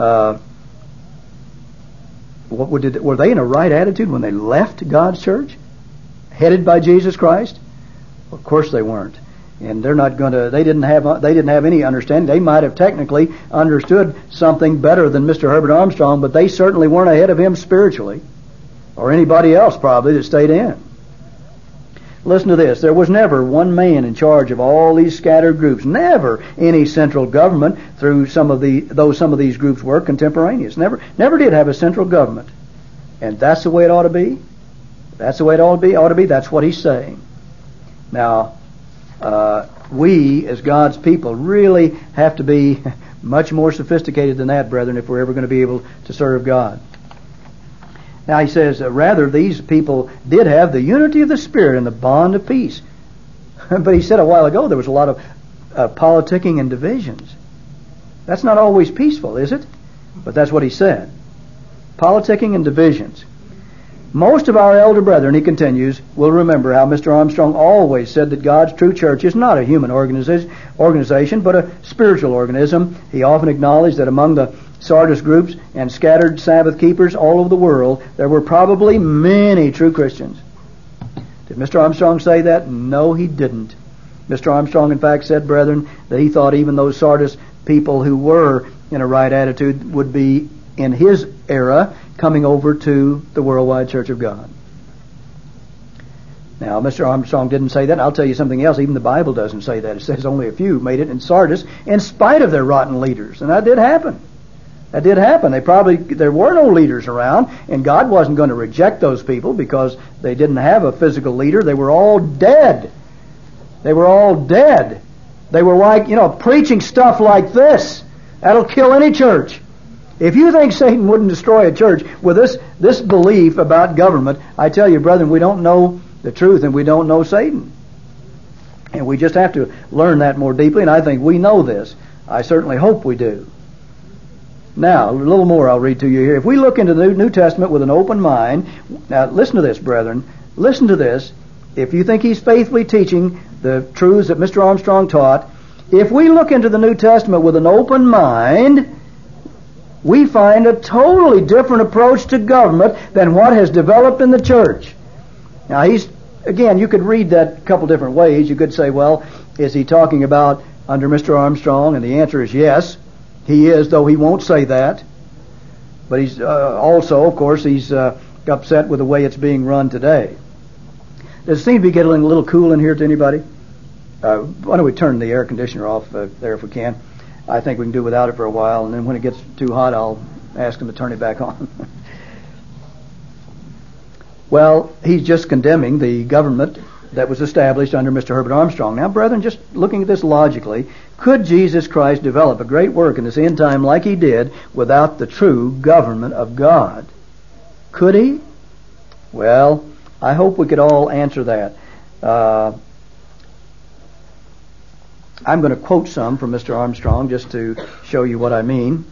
Were they in a right attitude when they left God's church, headed by Jesus Christ? Well, of course they weren't, and they're not going to. They didn't have any understanding. They might have technically understood something better than Mr. Herbert Armstrong, but they certainly weren't ahead of him spiritually, or anybody else probably that stayed in. Listen to this. There was never one man in charge of all these scattered groups. Never any central government through though some of these groups were contemporaneous. Never did have a central government. And that's the way it ought to be. That's the way it ought to be. That's what he's saying. Now, we as God's people really have to be much more sophisticated than that, brethren, if we're ever going to be able to serve God. Now he says, rather, these people did have the unity of the Spirit and the bond of peace. But he said a while ago there was a lot of politicking and divisions. That's not always peaceful, is it? But that's what he said. Politicking and divisions. Most of our elder brethren, he continues, will remember how Mr. Armstrong always said that God's true church is not a human organization, but a spiritual organism. He often acknowledged that among the Sardis groups and scattered Sabbath keepers all over the world, there were probably many true Christians. Did Mr. Armstrong say that? No, he didn't. Mr. Armstrong, in fact, said, brethren, that he thought even those Sardis people who were in a right attitude would be, in his era, coming over to the worldwide Church of God. Now, Mr. Armstrong didn't say that. I'll tell you something else. Even the Bible doesn't say that. It says only a few made it in Sardis in spite of their rotten leaders. And that did happen. That did happen. There were no leaders around, and God wasn't going to reject those people because they didn't have a physical leader. They were all dead. They were all dead. They were like, preaching stuff like this. That'll kill any church. If you think Satan wouldn't destroy a church with this belief about government, I tell you, brethren, we don't know the truth and we don't know Satan. And we just have to learn that more deeply, and I think we know this. I certainly hope we do. Now, a little more I'll read to you here. If we look into the New Testament with an open mind, now listen to this, brethren. Listen to this. If you think he's faithfully teaching the truths that Mr. Armstrong taught, if we look into the New Testament with an open mind, we find a totally different approach to government than what has developed in the church. Now, you could read that a couple different ways. You could say, well, is he talking about under Mr. Armstrong? And the answer is yes. He is, though he won't say that. But he's also, of course, he's upset with the way it's being run today. Does it seem to be getting a little cool in here to anybody? Why don't we turn the air conditioner off there if we can? I think we can do without it for a while, and then when it gets too hot, I'll ask him to turn it back on. Well, he's just condemning the government that was established under Mr. Herbert Armstrong. Now, brethren, just looking at this logically, could Jesus Christ develop a great work in this end time like he did without the true government of God? Could he? Well, I hope we could all answer that. I'm going to quote some from Mr. Armstrong just to show you what I mean.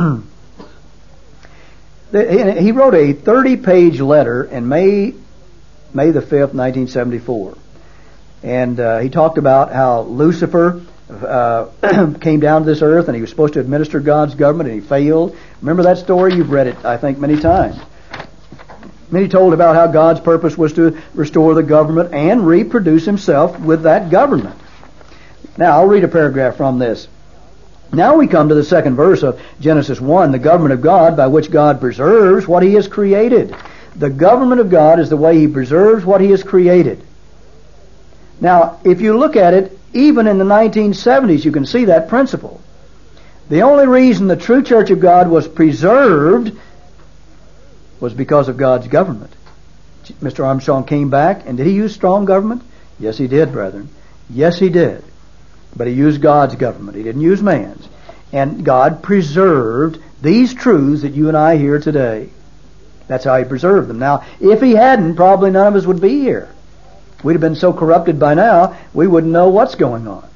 He wrote a 30-page letter in May the 5th, 1974. And he talked about how Lucifer came down to this earth and he was supposed to administer God's government and he failed. Remember that story? You've read it, I think, many times. And he told about how God's purpose was to restore the government and reproduce himself with that government. Now, I'll read a paragraph from this. Now we come to the second verse of Genesis 1, the government of God by which God preserves what he has created. The government of God is the way he preserves what he has created. Now, if you look at it, even in the 1970s, you can see that principle. The only reason the true church of God was preserved was because of God's government. Mr. Armstrong came back, and did he use strong government? Yes, he did, brethren. Yes, he did. But he used God's government. He didn't use man's. And God preserved these truths that you and I hear today. That's how he preserved them. Now, if he hadn't, probably none of us would be here. We'd have been so corrupted by now, we wouldn't know what's going on.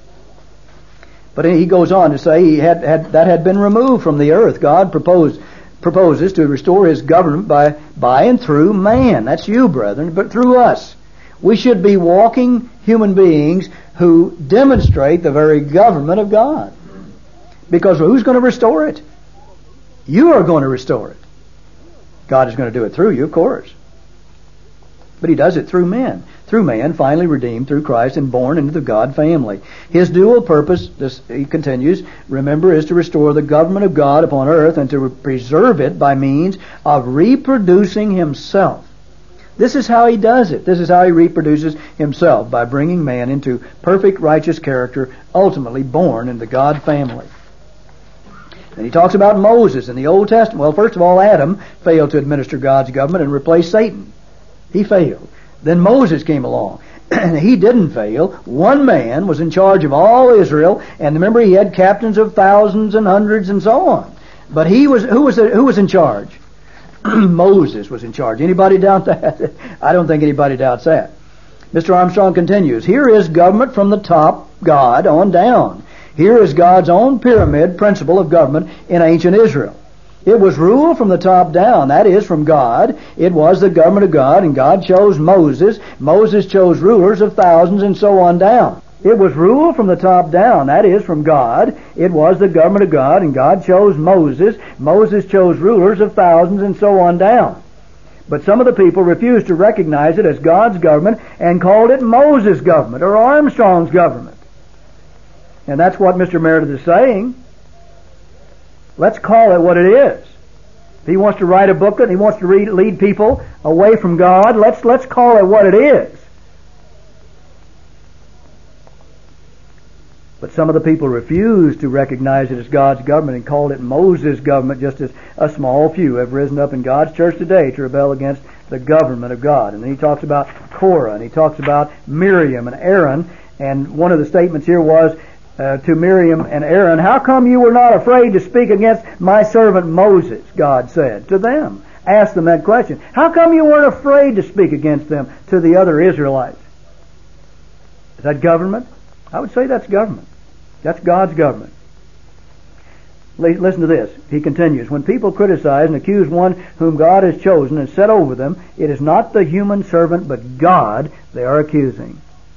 But he goes on to say that had been removed from the earth. God proposed proposes to restore His government by and through man. That's you, brethren, but through us. We should be walking human beings who demonstrate the very government of God. Because who's going to restore it? You are going to restore it. God is going to do it through you, of course. But He does it through men. Through man, finally redeemed through Christ and born into the God family. His dual purpose, this, he continues, remember, is to restore the government of God upon earth and to preserve it by means of reproducing Himself. This is how He does it. This is how He reproduces Himself, by bringing man into perfect righteous character, ultimately born into the God family. And he talks about Moses in the Old Testament. Well, first of all, Adam failed to administer God's government and replaced Satan. He failed. Then Moses came along. And he didn't fail. One man was in charge of all Israel, and remember, he had captains of thousands and hundreds and so on. But who was in charge? Moses was in charge. Anybody doubt that? I don't think anybody doubts that. Mr. Armstrong continues, here is government from the top, God, on down. Here is God's own pyramid principle of government in ancient Israel. It was rule from the top down, that is, from God. It was the government of God, and God chose Moses. Moses chose rulers of thousands, and so on down. It was rule from the top down, that is, from God. It was the government of God, and God chose Moses. Moses chose rulers of thousands, and so on down. But some of the people refused to recognize it as God's government and called it Moses' government or Armstrong's government. And that's what Mr. Meredith is saying. Let's call it what it is. If he wants to write a booklet and he wants to lead people away from God, let's call it what it is. But some of the people refused to recognize it as God's government and called it Moses' government, just as a small few have risen up in God's church today to rebel against the government of God. And then he talks about Korah, and he talks about Miriam and Aaron, and one of the statements here was, to Miriam and Aaron, how come you were not afraid to speak against my servant Moses? God said to them. Ask them that question. How come you weren't afraid to speak against them to the other Israelites? Is that government? I would say that's government. That's God's government. Listen to this. He continues, when people criticize and accuse one whom God has chosen and set over them, it is not the human servant but God they are accusing.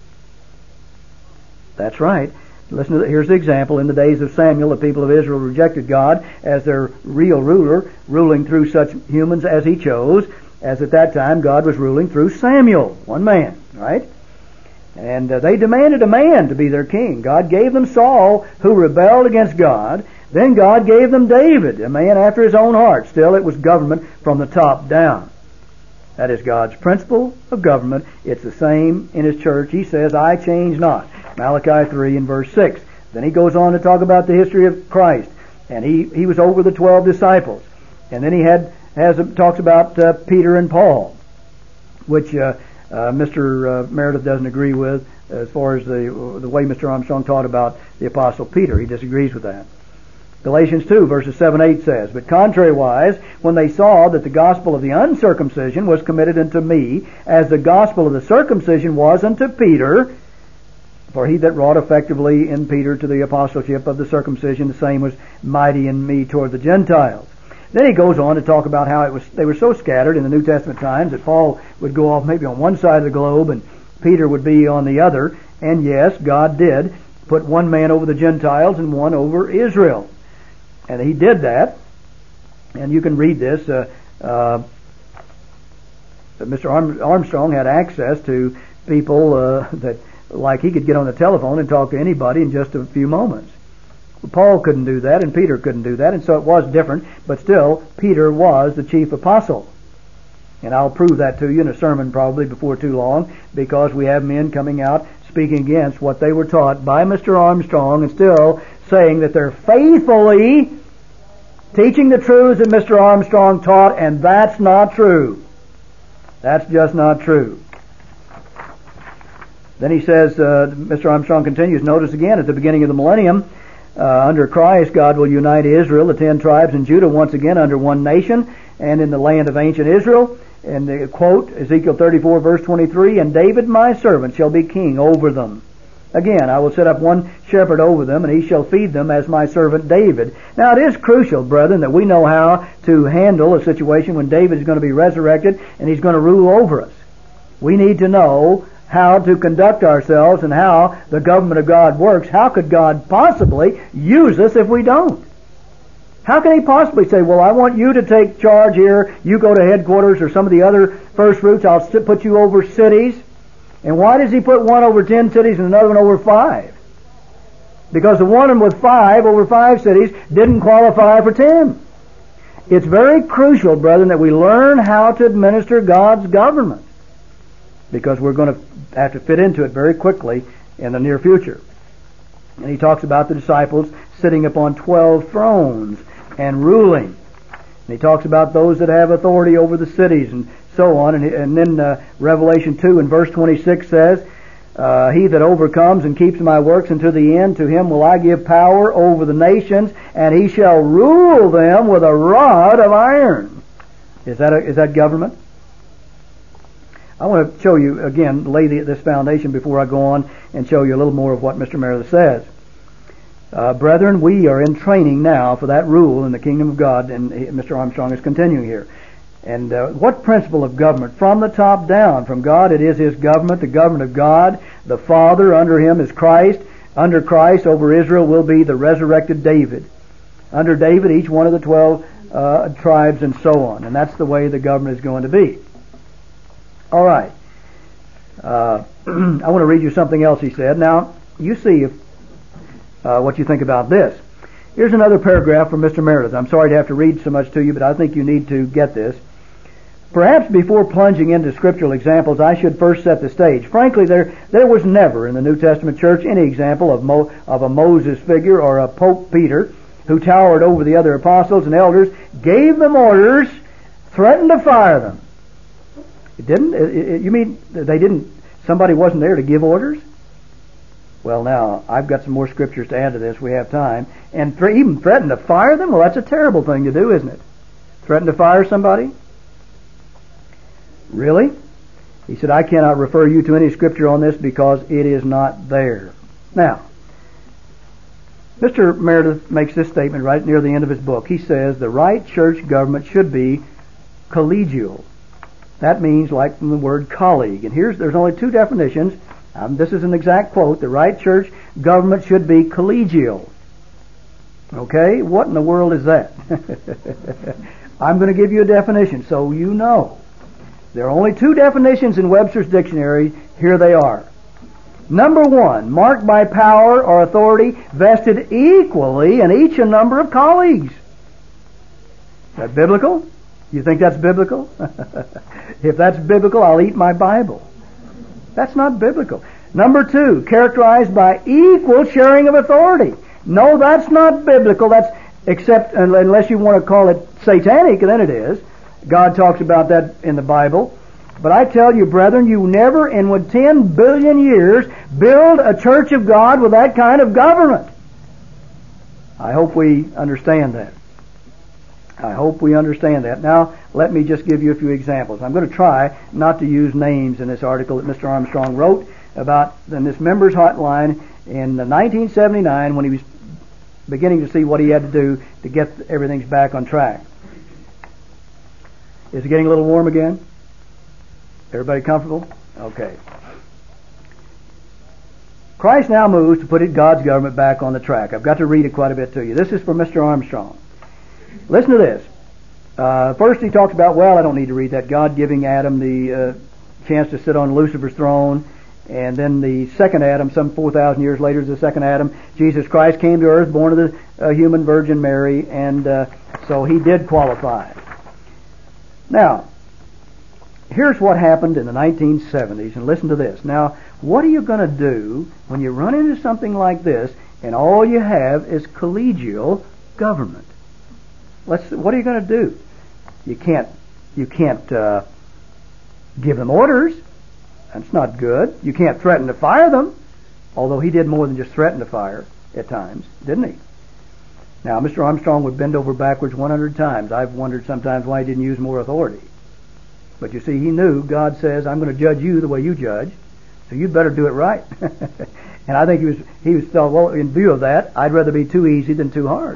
That's right. Listen to here's the example. In the days of Samuel, the people of Israel rejected God as their real ruler, ruling through such humans as He chose, as at that time God was ruling through Samuel, one man, right? And they demanded a man to be their king. God gave them Saul, who rebelled against God. Then God gave them David, a man after His own heart. Still, it was government from the top down. That is God's principle of government. It's the same in His church. He says, I change not. Malachi 3 and verse 6. Then he goes on to talk about the history of Christ. And he was over the 12 disciples. And then he talks about Peter and Paul, which Mr. Meredith doesn't agree with as far as the way Mr. Armstrong taught about the Apostle Peter. He disagrees with that. Galatians 2 verses 7-8 says, but contrariwise, when they saw that the gospel of the uncircumcision was committed unto me, as the gospel of the circumcision was unto Peter, for he that wrought effectively in Peter to the apostleship of the circumcision, the same was mighty in me toward the Gentiles. Then he goes on to talk about how they were so scattered in the New Testament times that Paul would go off maybe on one side of the globe and Peter would be on the other. And yes, God did put one man over the Gentiles and one over Israel. And He did that. And you can read this. Mr. Armstrong had access to people that, like, he could get on the telephone and talk to anybody in just a few moments. Paul couldn't do that, and Peter couldn't do that, and so it was different, but still, Peter was the chief apostle. And I'll prove that to you in a sermon probably before too long, because we have men coming out speaking against what they were taught by Mr. Armstrong and still saying that they're faithfully teaching the truths that Mr. Armstrong taught, and that's not true. That's just not true. Then he says, Mr. Armstrong continues, notice again, at the beginning of the millennium, under Christ, God will unite Israel, the 10 tribes, and Judah once again under one nation, and in the land of ancient Israel. And the quote, Ezekiel 34 verse 23, and David my servant shall be king over them. Again, I will set up one shepherd over them, and he shall feed them as my servant David. Now, it is crucial, brethren, that we know how to handle a situation when David is going to be resurrected and he's going to rule over us. We need to know how to conduct ourselves and how the government of God works. How could God possibly use us if we don't? How can he possibly say, well, I want you to take charge here, you go to headquarters or some of the other first fruits, I'll put you over cities? And why does he put one over 10 cities and another one over 5? Because the one with 5 over 5 cities didn't qualify for 10. It's very crucial, brethren, that we learn how to administer God's government, because we're going to have to fit into it very quickly in the near future. And he talks about the disciples sitting upon 12 thrones and ruling. And he talks about those that have authority over the cities and so on. And then Revelation 2 and verse 26 says, he that overcomes and keeps my works unto the end, to him will I give power over the nations, and he shall rule them with a rod of iron. Is that government? I want to show you, again, lay this foundation before I go on and show you a little more of what Mr. Meredith says. Brethren, we are in training now for that rule in the kingdom of God, and Mr. Armstrong is continuing here. And what principle of government? From the top down. From God, it is His government, the government of God. The Father, under Him is Christ. Under Christ, over Israel, will be the resurrected David. Under David, each one of the 12 tribes and so on. And that's the way the government is going to be. All right. I want to read you something else he said. Now, you see what you think about this. Here's another paragraph from Mr. Meredith. I'm sorry to have to read so much to you, but I think you need to get this. Perhaps before plunging into scriptural examples, I should first set the stage. Frankly, there was never in the New Testament church any example of a Moses figure or a Pope Peter who towered over the other apostles and elders, gave them orders, threatened to fire them. It didn't? You mean they didn't? Somebody wasn't there to give orders? Well, now, I've got some more scriptures to add to this. We have time. And even threaten to fire them? Well, that's a terrible thing to do, isn't it? Threaten to fire somebody? Really? He said, I cannot refer you to any scripture on this because it is not there. Now, Mr. Meredith makes this statement right near the end of his book. He says, the right church government should be collegial. That means like from the word colleague. And there's only two definitions. This is an exact quote. The right church government should be collegial. Okay? What in the world is that? I'm going to give you a definition so you know. There are only two definitions in Webster's dictionary. Here they are. Number one, marked by power or authority vested equally in each a number of colleagues. Is that biblical? You think that's biblical? If that's biblical, I'll eat my Bible. That's not biblical. Number two, characterized by equal sharing of authority. No, that's not biblical. That's except unless you want to call it satanic, then it is. God talks about that in the Bible. But I tell you, brethren, you never in 10 billion years build a church of God with that kind of government. I hope we understand that. I hope we understand that. Now, let me just give you a few examples. I'm going to try not to use names in this article that Mr. Armstrong wrote about in this members hotline in 1979 when he was beginning to see what he had to do to get everything back on track. Is it getting a little warm again? Everybody comfortable? Okay. Christ now moves to put God's government back on the track. I've got to read it quite a bit to you. This is from Mr. Armstrong. Listen to this. First he talks about, well, I don't need to read that, God giving Adam the chance to sit on Lucifer's throne. And then the second Adam, some 4,000 years later, the second Adam, Jesus Christ came to earth, born of the human Virgin Mary, and so he did qualify. Now, here's what happened in the 1970s, and listen to this. Now, what are you going to do when you run into something like this and all you have is collegial government? What are you going to do? You can't give them orders. That's not good. You can't threaten to fire them, although he did more than just threaten to fire at times, didn't he? Now, Mr. Armstrong would bend over backwards 100 times. I've wondered sometimes why he didn't use more authority. But you see, he knew God says, I'm going to judge you the way you judge, so you'd better do it right. And I think he was thought, well, in view of that, I'd rather be too easy than too hard.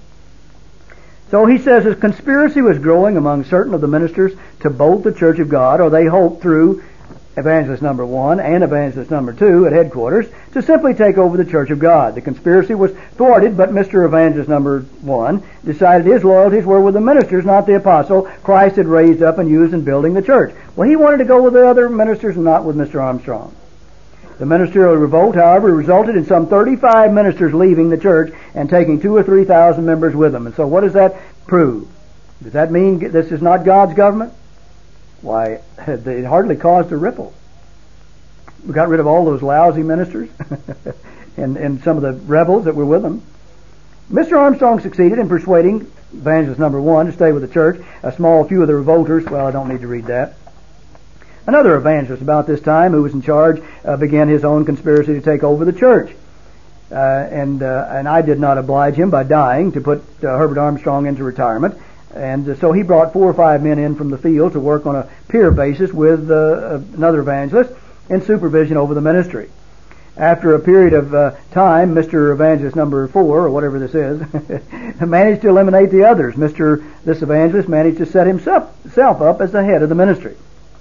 So he says a conspiracy was growing among certain of the ministers to bolt the Church of God, or they hoped through evangelist number 1 and evangelist number 2 at headquarters to simply take over the Church of God. The conspiracy was thwarted, but Mr. Evangelist number 1 decided his loyalties were with the ministers, not the apostle Christ had raised up and used in building the church. Well, he wanted to go with the other ministers and not with Mr. Armstrong. The ministerial revolt, however, resulted in some 35 ministers leaving the church and taking 2,000 or 3,000 members with them. And so what does that prove? Does that mean this is not God's government? Why, it hardly caused a ripple. We got rid of all those lousy ministers and some of the rebels that were with them. Mr. Armstrong succeeded in persuading evangelist number 1 to stay with the church. A small few of the revolters, well, I don't need to read that. Another evangelist about this time who was in charge began his own conspiracy to take over the church. And I did not oblige him by dying to put Herbert Armstrong into retirement. And so he brought 4 or 5 men in from the field to work on a peer basis with another evangelist in supervision over the ministry. After a period of time, Mr. Evangelist number 4, or whatever this is, managed to eliminate the others. This evangelist managed to set himself up as the head of the ministry.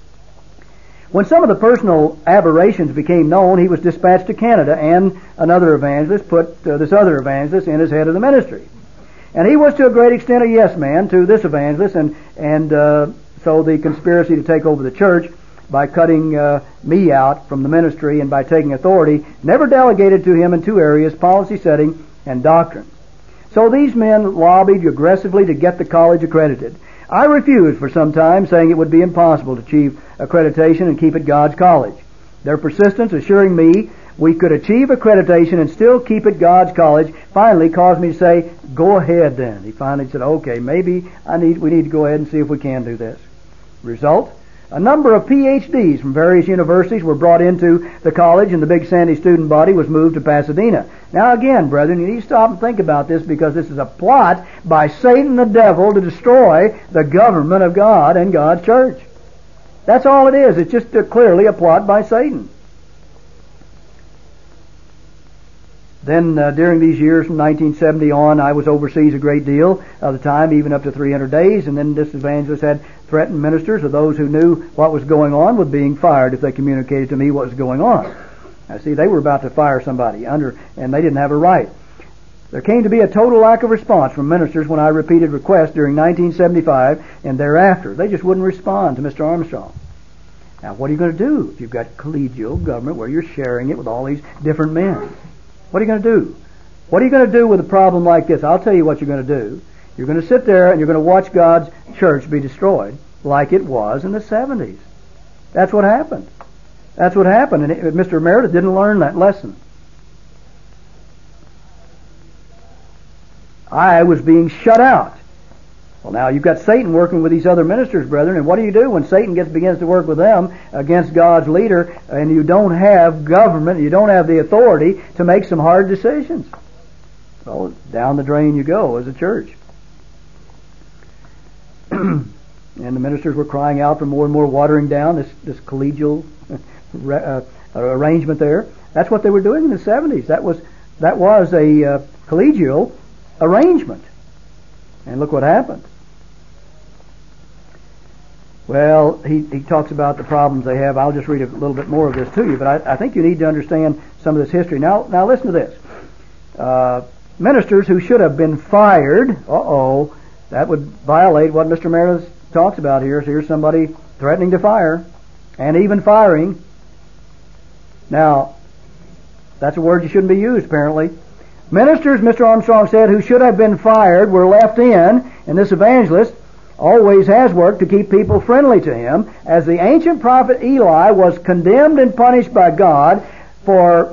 When some of the personal aberrations became known, he was dispatched to Canada, and another evangelist put this other evangelist in as head of the ministry. And he was to a great extent a yes man to this evangelist, and so the conspiracy to take over the church by cutting me out from the ministry and by taking authority never delegated to him in 2 areas, policy setting and doctrine. So these men lobbied aggressively to get the college accredited. I refused for some time, saying it would be impossible to achieve accreditation and keep it God's college. Their persistence, assuring me we could achieve accreditation and still keep it God's college, finally caused me to say, go ahead then. He finally said, okay, maybe we need to go ahead and see if we can do this. Result? A number of PhDs from various universities were brought into the college, and the Big Sandy student body was moved to Pasadena. Now again, brethren, you need to stop and think about this, because this is a plot by Satan the devil to destroy the government of God and God's church. That's all it is. It's just clearly a plot by Satan. Then during these years from 1970 on, I was overseas a great deal of the time, even up to 300 days, and then this evangelist had threatened ministers or those who knew what was going on with being fired if they communicated to me what was going on. Now see, they were about to fire somebody and they didn't have a right. There came to be a total lack of response from ministers when I repeated requests during 1975 and thereafter. They just wouldn't respond to Mr. Armstrong. Now what are you going to do if you've got collegial government where you're sharing it with all these different men? What are you going to do? What are you going to do with a problem like this? I'll tell you what you're going to do. You're going to sit there and you're going to watch God's church be destroyed like it was in the 70s. That's what happened. That's what happened. And Mr. Meredith didn't learn that lesson. I was being shut out. Well, now you've got Satan working with these other ministers, brethren, and what do you do when Satan begins to work with them against God's leader, and you don't have government, you don't have the authority to make some hard decisions? Well, down the drain you go as a church. And the ministers were crying out for more and more watering down this collegial arrangement there. That's what they were doing in the 70s. That was a collegial arrangement. And look what happened. Well, he talks about the problems they have. I'll just read a little bit more of this to you, but I think you need to understand some of this history. Now listen to this. Ministers who should have been fired, that would violate what Mr. Meredith talks about here. So here's somebody threatening to fire, and even firing. Now, that's a word you shouldn't be used, apparently. Ministers, Mr. Armstrong said, who should have been fired were left in, and this evangelist always has worked to keep people friendly to him, as the ancient prophet Eli was condemned and punished by God for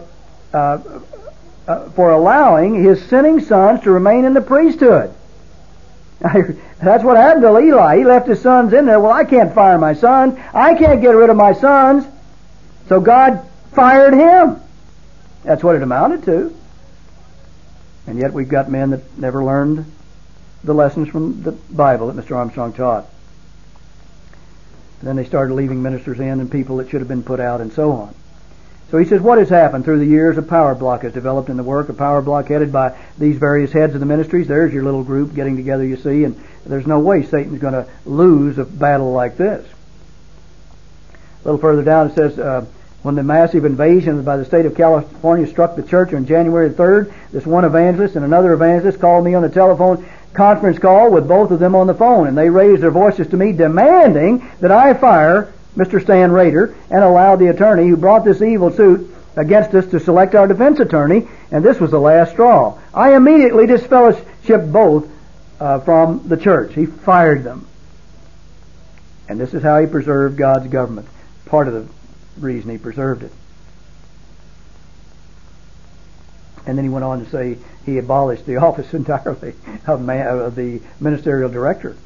allowing his sinning sons to remain in the priesthood. That's what happened to Eli. He left his sons in there. Well, I can't fire my sons. I can't get rid of my sons. So God fired him. That's what it amounted to. And yet we've got men that never learned the lessons from the Bible that Mr. Armstrong taught. And then they started leaving ministers in and people that should have been put out and so on. So he says, what has happened through the years? A power block has developed in the work, a power block headed by these various heads of the ministries. There's your little group getting together, you see, and there's no way Satan's going to lose a battle like this. A little further down it says, when the massive invasion by the state of California struck the church on January 3rd, this one evangelist and another evangelist called me on the telephone conference call with both of them on the phone, and they raised their voices to me demanding that I fire Mr. Stan Rader and allow the attorney who brought this evil suit against us to select our defense attorney, and this was the last straw. I immediately disfellowshipped both from the church. He fired them. And this is how he preserved God's government. Part of the reason he preserved it. And then he went on to say he abolished the office entirely of the ministerial director.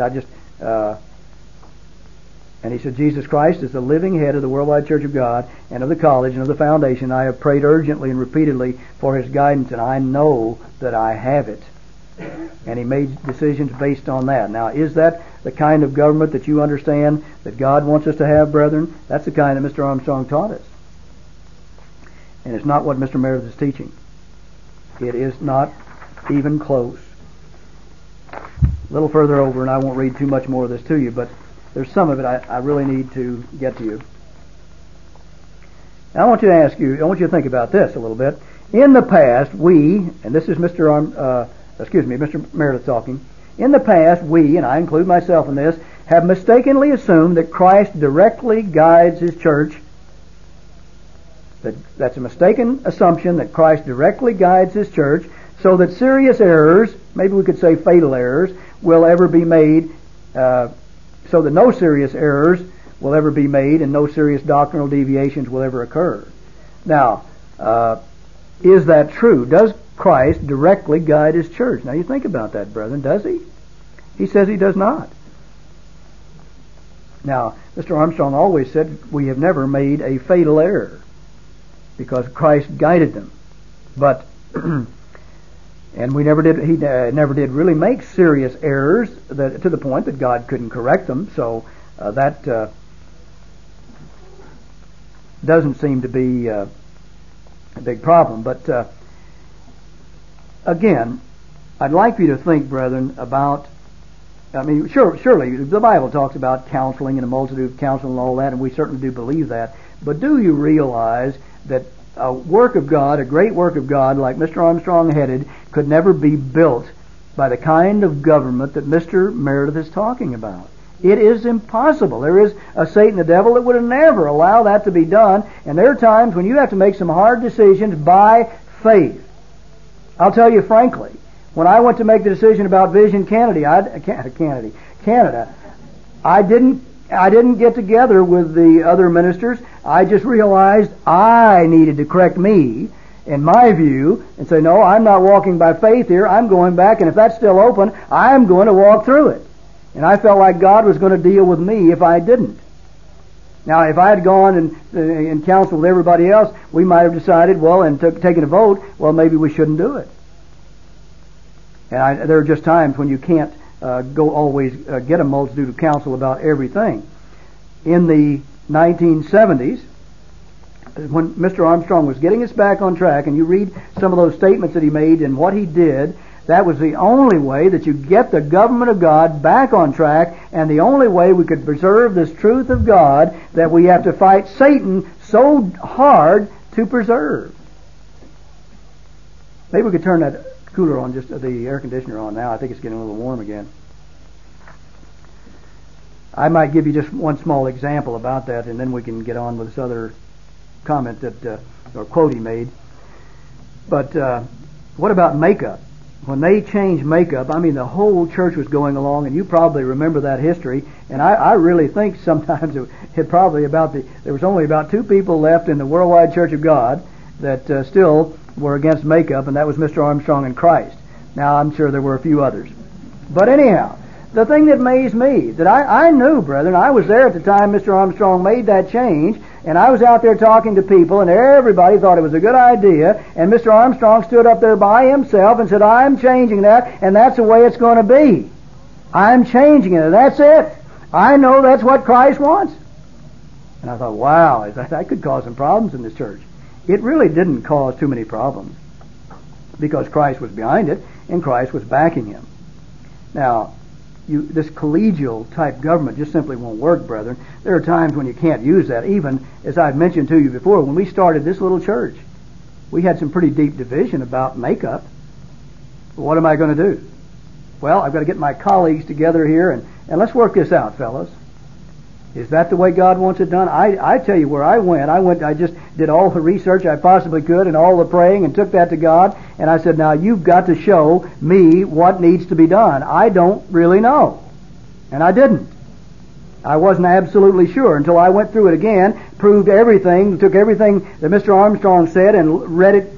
And he said, Jesus Christ is the living head of the Worldwide Church of God and of the college and of the foundation. I have prayed urgently and repeatedly for his guidance, and I know that I have it. And he made decisions based on that. Now, is that the kind of government that you understand that God wants us to have, brethren? That's the kind that Mr. Armstrong taught us. And it's not what Mr. Meredith is teaching. It is not even close. A little further over, and I won't read too much more of this to you, but there's some of it I really need to get to you. Now I want you to think about this a little bit. In the past, we, and this is Mr. Meredith talking, in the past, we, and I include myself in this, have mistakenly assumed that Christ directly guides his church. That's a mistaken assumption that Christ directly guides his church, so that serious errors, maybe we could say fatal errors, will ever be made, so that no serious errors will ever be made and no serious doctrinal deviations will ever occur. Now, is that true? Does Christ directly guide his church? Now you think about that, brethren. Does he? He says he does not. Now, Mr. Armstrong always said we have never made a fatal error because Christ guided them. But and we never did. He never did really make serious errors to the point that God couldn't correct them. So that doesn't seem to be a big problem. But again, I'd like you to think, brethren, about. I mean, surely the Bible talks about counseling and a multitude of counsel and all that, and we certainly do believe that. But do you realize that a work of God, a great work of God, like Mr. Armstrong headed, could never be built by the kind of government that Mr. Meredith is talking about? It is impossible. There is a Satan, the devil, that would never allow that to be done, and there are times when you have to make some hard decisions by faith. I'll tell you frankly, when I went to make the decision about Vision Canada, I didn't get together with the other ministers. I just realized I needed to correct me in my view and say, no, I'm not walking by faith here. I'm going back, and if that's still open, I'm going to walk through it. And I felt like God was going to deal with me if I didn't. Now, if I had gone and counseled with everybody else, we might have decided, well, and taken a vote, well, maybe we shouldn't do it. And there are just times when you can't always get a multitude of counsel about everything. In the 1970s, when Mr. Armstrong was getting us back on track, and you read some of those statements that he made and what he did, that was the only way that you get the government of God back on track, and the only way we could preserve this truth of God that we have to fight Satan so hard to preserve. Maybe we could turn that cooler on, just the air conditioner on now. I think it's getting a little warm again. I might give you just one small example about that, and then we can get on with this other comment that or quote he made. But what about makeup? When they changed makeup, I mean, the whole church was going along, and you probably remember that history. And I really think sometimes it probably there was only about 2 people left in the Worldwide Church of God that still were against makeup, and that was Mr. Armstrong and Christ. Now, I'm sure there were a few others. But anyhow, the thing that amazed me, that I knew, brethren, I was there at the time Mr. Armstrong made that change, and I was out there talking to people, and everybody thought it was a good idea, and Mr. Armstrong stood up there by himself and said, I'm changing that, and that's the way it's going to be. I'm changing it, and that's it. I know that's what Christ wants. And I thought, wow, that could cause some problems in this church. It really didn't cause too many problems because Christ was behind it and Christ was backing him. Now, this collegial type government just simply won't work, brethren. There are times when you can't use that. Even, as I've mentioned to you before, when we started this little church, we had some pretty deep division about makeup. What am I going to do? Well, I've got to get my colleagues together here and let's work this out, fellas. Is that the way God wants it done? I tell you where I went. I just did all the research I possibly could and all the praying and took that to God. And I said, now you've got to show me what needs to be done. I don't really know. And I didn't. I wasn't absolutely sure until I went through it again, proved everything, took everything that Mr. Armstrong said and read it,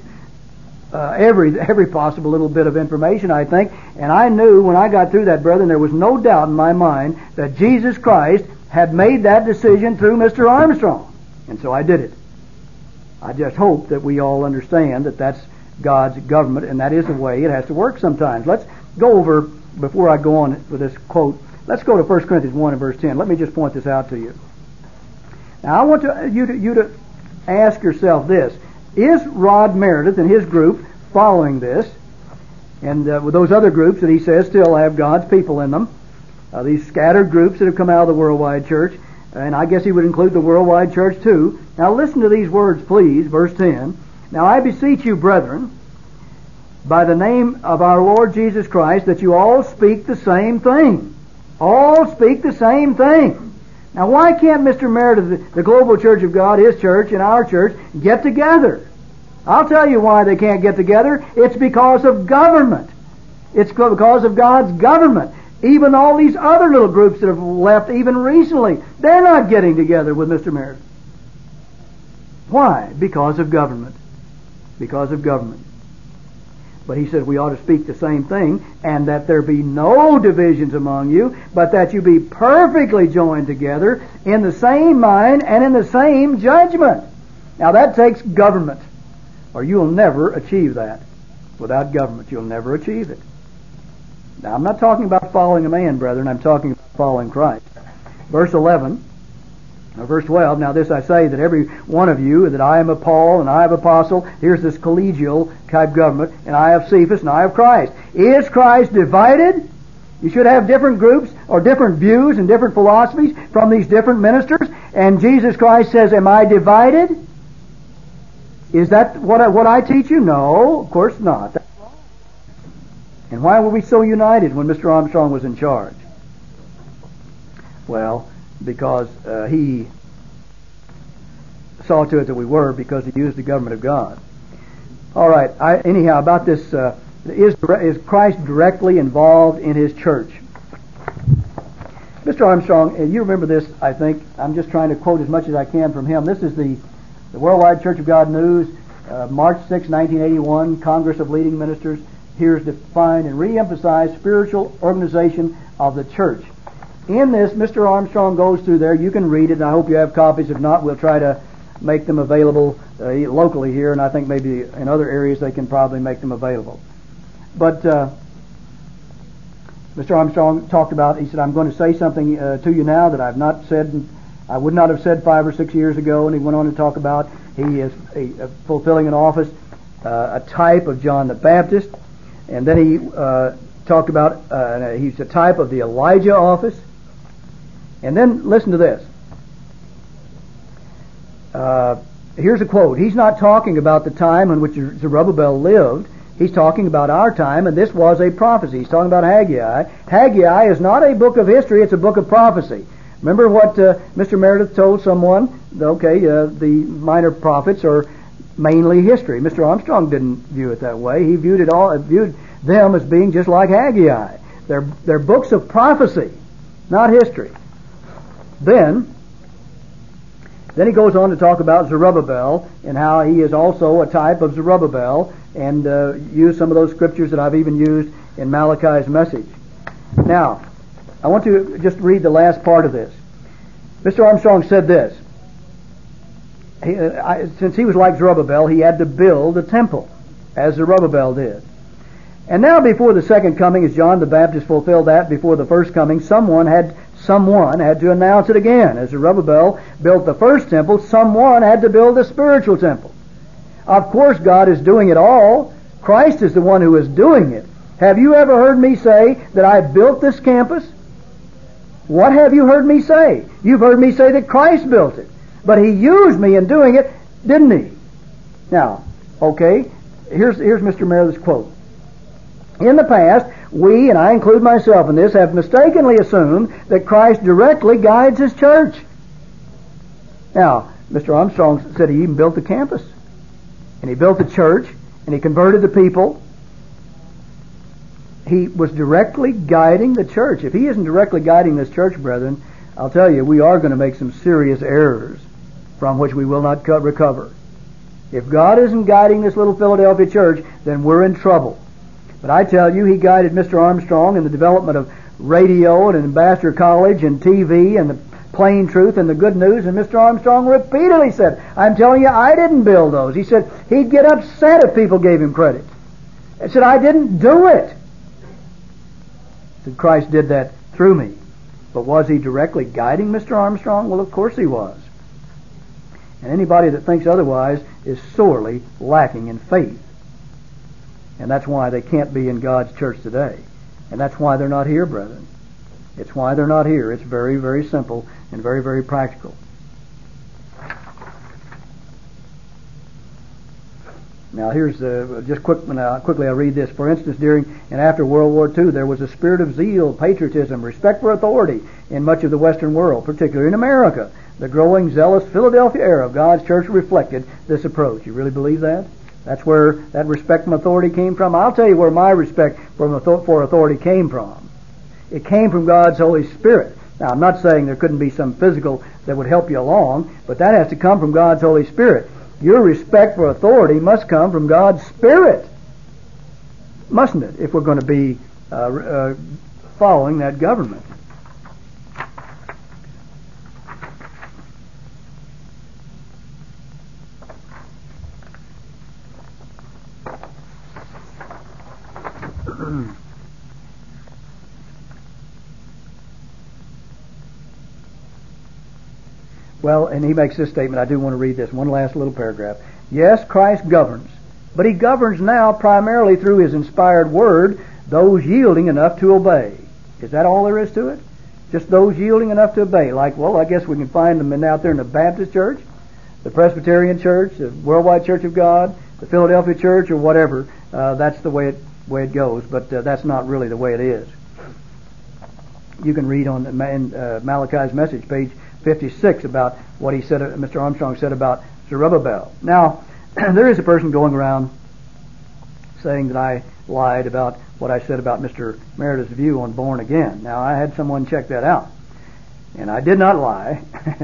every possible little bit of information, I think. And I knew when I got through that, brethren, there was no doubt in my mind that Jesus Christ had made that decision through Mr. Armstrong. And so I did it. I just hope that we all understand that that's God's government, and that is the way it has to work sometimes. Let's go over, before I go on with this quote, let's go to 1 Corinthians 1 and verse 10. Let me just point this out to you. Now I want you to ask yourself this. Is Rod Meredith and his group following this? And with those other groups that he says still have God's people in them, these scattered groups that have come out of the worldwide church, and I guess he would include the worldwide church too. Now listen to these words, please, verse 10. Now I beseech you, brethren, by the name of our Lord Jesus Christ, that you all speak the same thing. All speak the same thing. Now why can't Mr. Meredith, the Global Church of God, his church, and our church, get together? I'll tell you why they can't get together. It's because of government. It's because of God's government. Even all these other little groups that have left even recently, they're not getting together with Mr. Meredith. Why? Because of government. Because of government. But he says we ought to speak the same thing, and that there be no divisions among you, but that you be perfectly joined together in the same mind and in the same judgment. Now that takes government, or you'll never achieve that. Without government, you'll never achieve it. Now, I'm not talking about following a man, brethren. I'm talking about following Christ. Verse 11, or verse 12, now this I say, that every one of you, that I am of Paul, and I have Apostle, here's this collegial type government, and I have Cephas, and I have Christ. Is Christ divided? You should have different groups, or different views, and different philosophies from these different ministers, and Jesus Christ says, am I divided? Is that what I teach you? No, of course not. And why were we so united when Mr. Armstrong was in charge? Well, because he saw to it that we were, because he used the government of God. All right. Anyhow, about this, is Christ directly involved in his church? Mr. Armstrong, you remember this, I think. I'm just trying to quote as much as I can from him. This is the Worldwide Church of God News, March 6, 1981, Congress of Leading Ministers. Here's defined and re-emphasized spiritual organization of the church. In this, Mr. Armstrong goes through there. You can read it, and I hope you have copies. If not, we'll try to make them available locally here, and I think maybe in other areas they can probably make them available. But Mr. Armstrong talked about, he said, I'm going to say something to you now that I've not said, I would not have said 5 or 6 years ago, and he went on to talk about he is fulfilling an office, a type of John the Baptist. And then he talked about he's a type of the Elijah office. And then listen to this. Here's a quote. He's not talking about the time in which Zerubbabel lived. He's talking about our time, and this was a prophecy. He's talking about Haggai. Haggai is not a book of history, it's a book of prophecy. Remember what Mr. Meredith told someone? Okay, the minor prophets are mainly history. Mr. Armstrong didn't view it that way. He viewed them as being just like Haggai. They're books of prophecy, not history. Then he goes on to talk about Zerubbabel and how he is also a type of Zerubbabel, and use some of those scriptures that I've even used in Malachi's message. Now, I want to just read the last part of this. Mr. Armstrong said this. Since he was like Zerubbabel, he had to build a temple, as Zerubbabel did. And now before the second coming, as John the Baptist fulfilled that before the first coming, someone had someone had to announce it again. As Zerubbabel built the first temple, someone had to build the spiritual temple. Of course, God is doing it all. Christ is the one who is doing it. Have you ever heard me say that I built this campus? What have you heard me say? You've heard me say that Christ built it. But He used me in doing it, didn't He? Now, okay, here's Mr. Meredith's quote. In the past, we, and I include myself in this, have mistakenly assumed that Christ directly guides His church. Now, Mr. Armstrong said he even built the campus. And he built the church, and he converted the people. He was directly guiding the church. If he isn't directly guiding this church, brethren, I'll tell you, we are going to make some serious errors from which we will not recover. If God isn't guiding this little Philadelphia church, then we're in trouble. But I tell you, He guided Mr. Armstrong in the development of radio and Ambassador College and TV and the plain truth and the good news, and Mr. Armstrong repeatedly said, I'm telling you, I didn't build those. He said he'd get upset if people gave him credit. He said, I didn't do it. He said, Christ did that through me. But was He directly guiding Mr. Armstrong? Well, of course He was. And anybody that thinks otherwise is sorely lacking in faith. And that's why they can't be in God's church today. And that's why they're not here, brethren. It's why they're not here. It's very, very simple and very, very practical. Now here's quickly I read this. For instance, during and after World War II, there was a spirit of zeal, patriotism, respect for authority in much of the Western world, particularly in America. The growing, zealous Philadelphia era of God's church reflected this approach. You really believe that? That's where that respect from authority came from. I'll tell you where my respect for authority came from. It came from God's Holy Spirit. Now, I'm not saying there couldn't be some physical that would help you along, but that has to come from God's Holy Spirit. Your respect for authority must come from God's Spirit, mustn't it, if we're going to be following that government. Well, and he makes this statement. I do want to read this one last little paragraph. Yes, Christ governs, but He governs now primarily through His inspired Word, those yielding enough to obey. Is that all there is to it? Just those yielding enough to obey. Like, well, I guess we can find them out there in the Baptist Church, the Presbyterian Church, the Worldwide Church of God, the Philadelphia Church, or whatever. That's the way it goes, but that's not really the way it is. You can read on Malachi's message, page 56, about what he said, Mr. Armstrong said about Zerubbabel. Now, there is a person going around saying that I lied about what I said about Mr. Meredith's view on born again. Now, I had someone check that out, and I did not lie.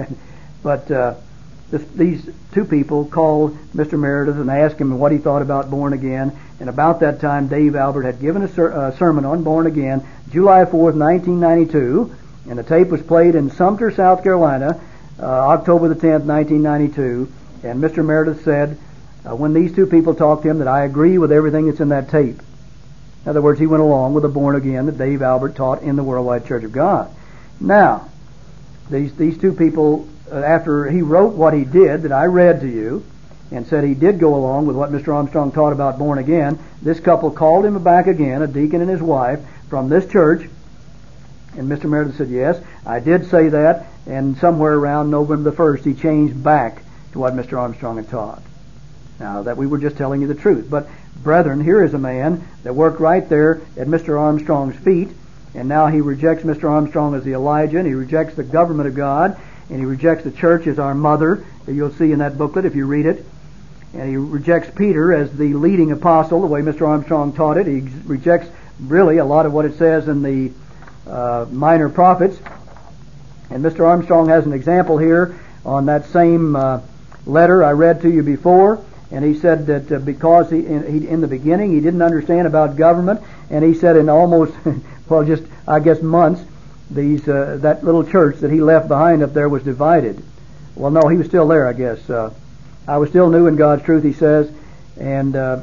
But these two people called Mr. Meredith and asked him what he thought about born again. And about that time, Dave Albert had given a sermon on born again, July 4th, 1992. And the tape was played in Sumter, South Carolina, October the 10th, 1992. And Mr. Meredith said, when these two people talked to him, that I agree with everything that's in that tape. In other words, he went along with the born again that Dave Albert taught in the Worldwide Church of God. Now, these two people, after he wrote what he did, that I read to you, and said he did go along with what Mr. Armstrong taught about born again, this couple called him back again, a deacon and his wife, from this church. And Mr. Meredith said, yes, I did say that, and somewhere around November the 1st, he changed back to what Mr. Armstrong had taught. Now, that we were just telling you the truth. But, brethren, here is a man that worked right there at Mr. Armstrong's feet, and now he rejects Mr. Armstrong as the Elijah, and he rejects the government of God, and he rejects the church as our mother, that you'll see in that booklet if you read it. And he rejects Peter as the leading apostle, the way Mr. Armstrong taught it. He rejects, really, a lot of what it says in the minor prophets. And Mr. Armstrong has an example here on that same letter I read to you before. And he said that because he in the beginning he didn't understand about government, and he said in almost, well, just I guess months, that little church that he left behind up there was divided. Well, no, he was still there, I guess. I was still new in God's truth, he says, and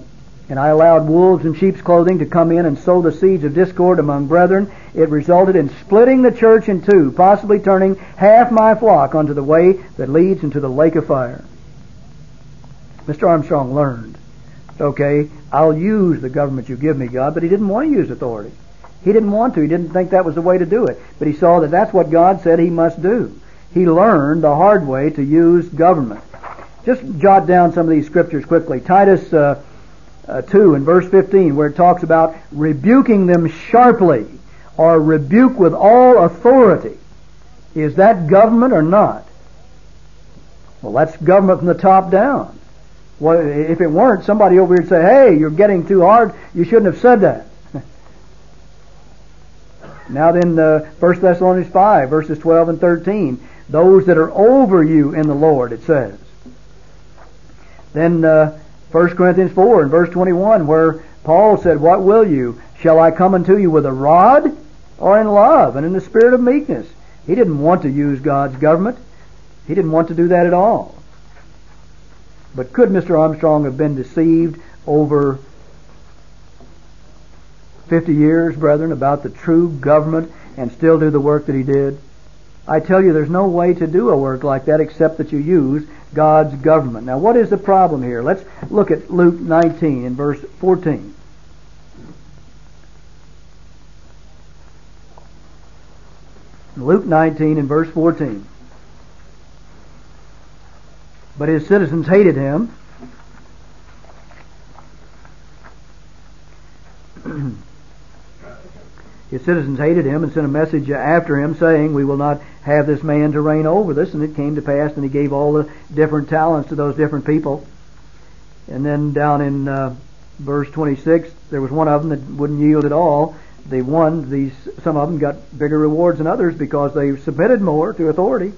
and I allowed wolves in sheep's clothing to come in and sow the seeds of discord among brethren, it resulted in splitting the church in two, possibly turning half my flock onto the way that leads into the lake of fire. Mr. Armstrong learned, okay, I'll use the government you give me, God, but he didn't want to use authority. He didn't want to. He didn't think that was the way to do it. But he saw that that's what God said he must do. He learned the hard way to use government. Just jot down some of these scriptures quickly. Titus 2 in verse 15, where it talks about rebuking them sharply, or rebuke with all authority. Is that government or not? Well, that's government from the top down. Well, if it weren't, somebody over here would say, hey, you're getting too hard. You shouldn't have said that. Now then, 1 Thessalonians 5, verses 12 and 13. Those that are over you in the Lord, it says. Then 1 Corinthians 4 and verse 21, where Paul said, what will you? Shall I come unto you with a rod, or in love and in the spirit of meekness? He didn't want to use God's government. He didn't want to do that at all. But could Mr. Armstrong have been deceived over 50 years, brethren, about the true government and still do the work that he did? I tell you, there's no way to do a work like that except that you use God's government. Now, what is the problem here? Let's look at Luke 19 in verse 14. Luke 19 in verse 14. But his citizens hated him. His citizens hated him and sent a message after him saying, we will not have this man to reign over us. And it came to pass, and he gave all the different talents to those different people. And then down in verse 26, there was one of them that wouldn't yield at all. They won. Some of them got bigger rewards than others because they submitted more to authority.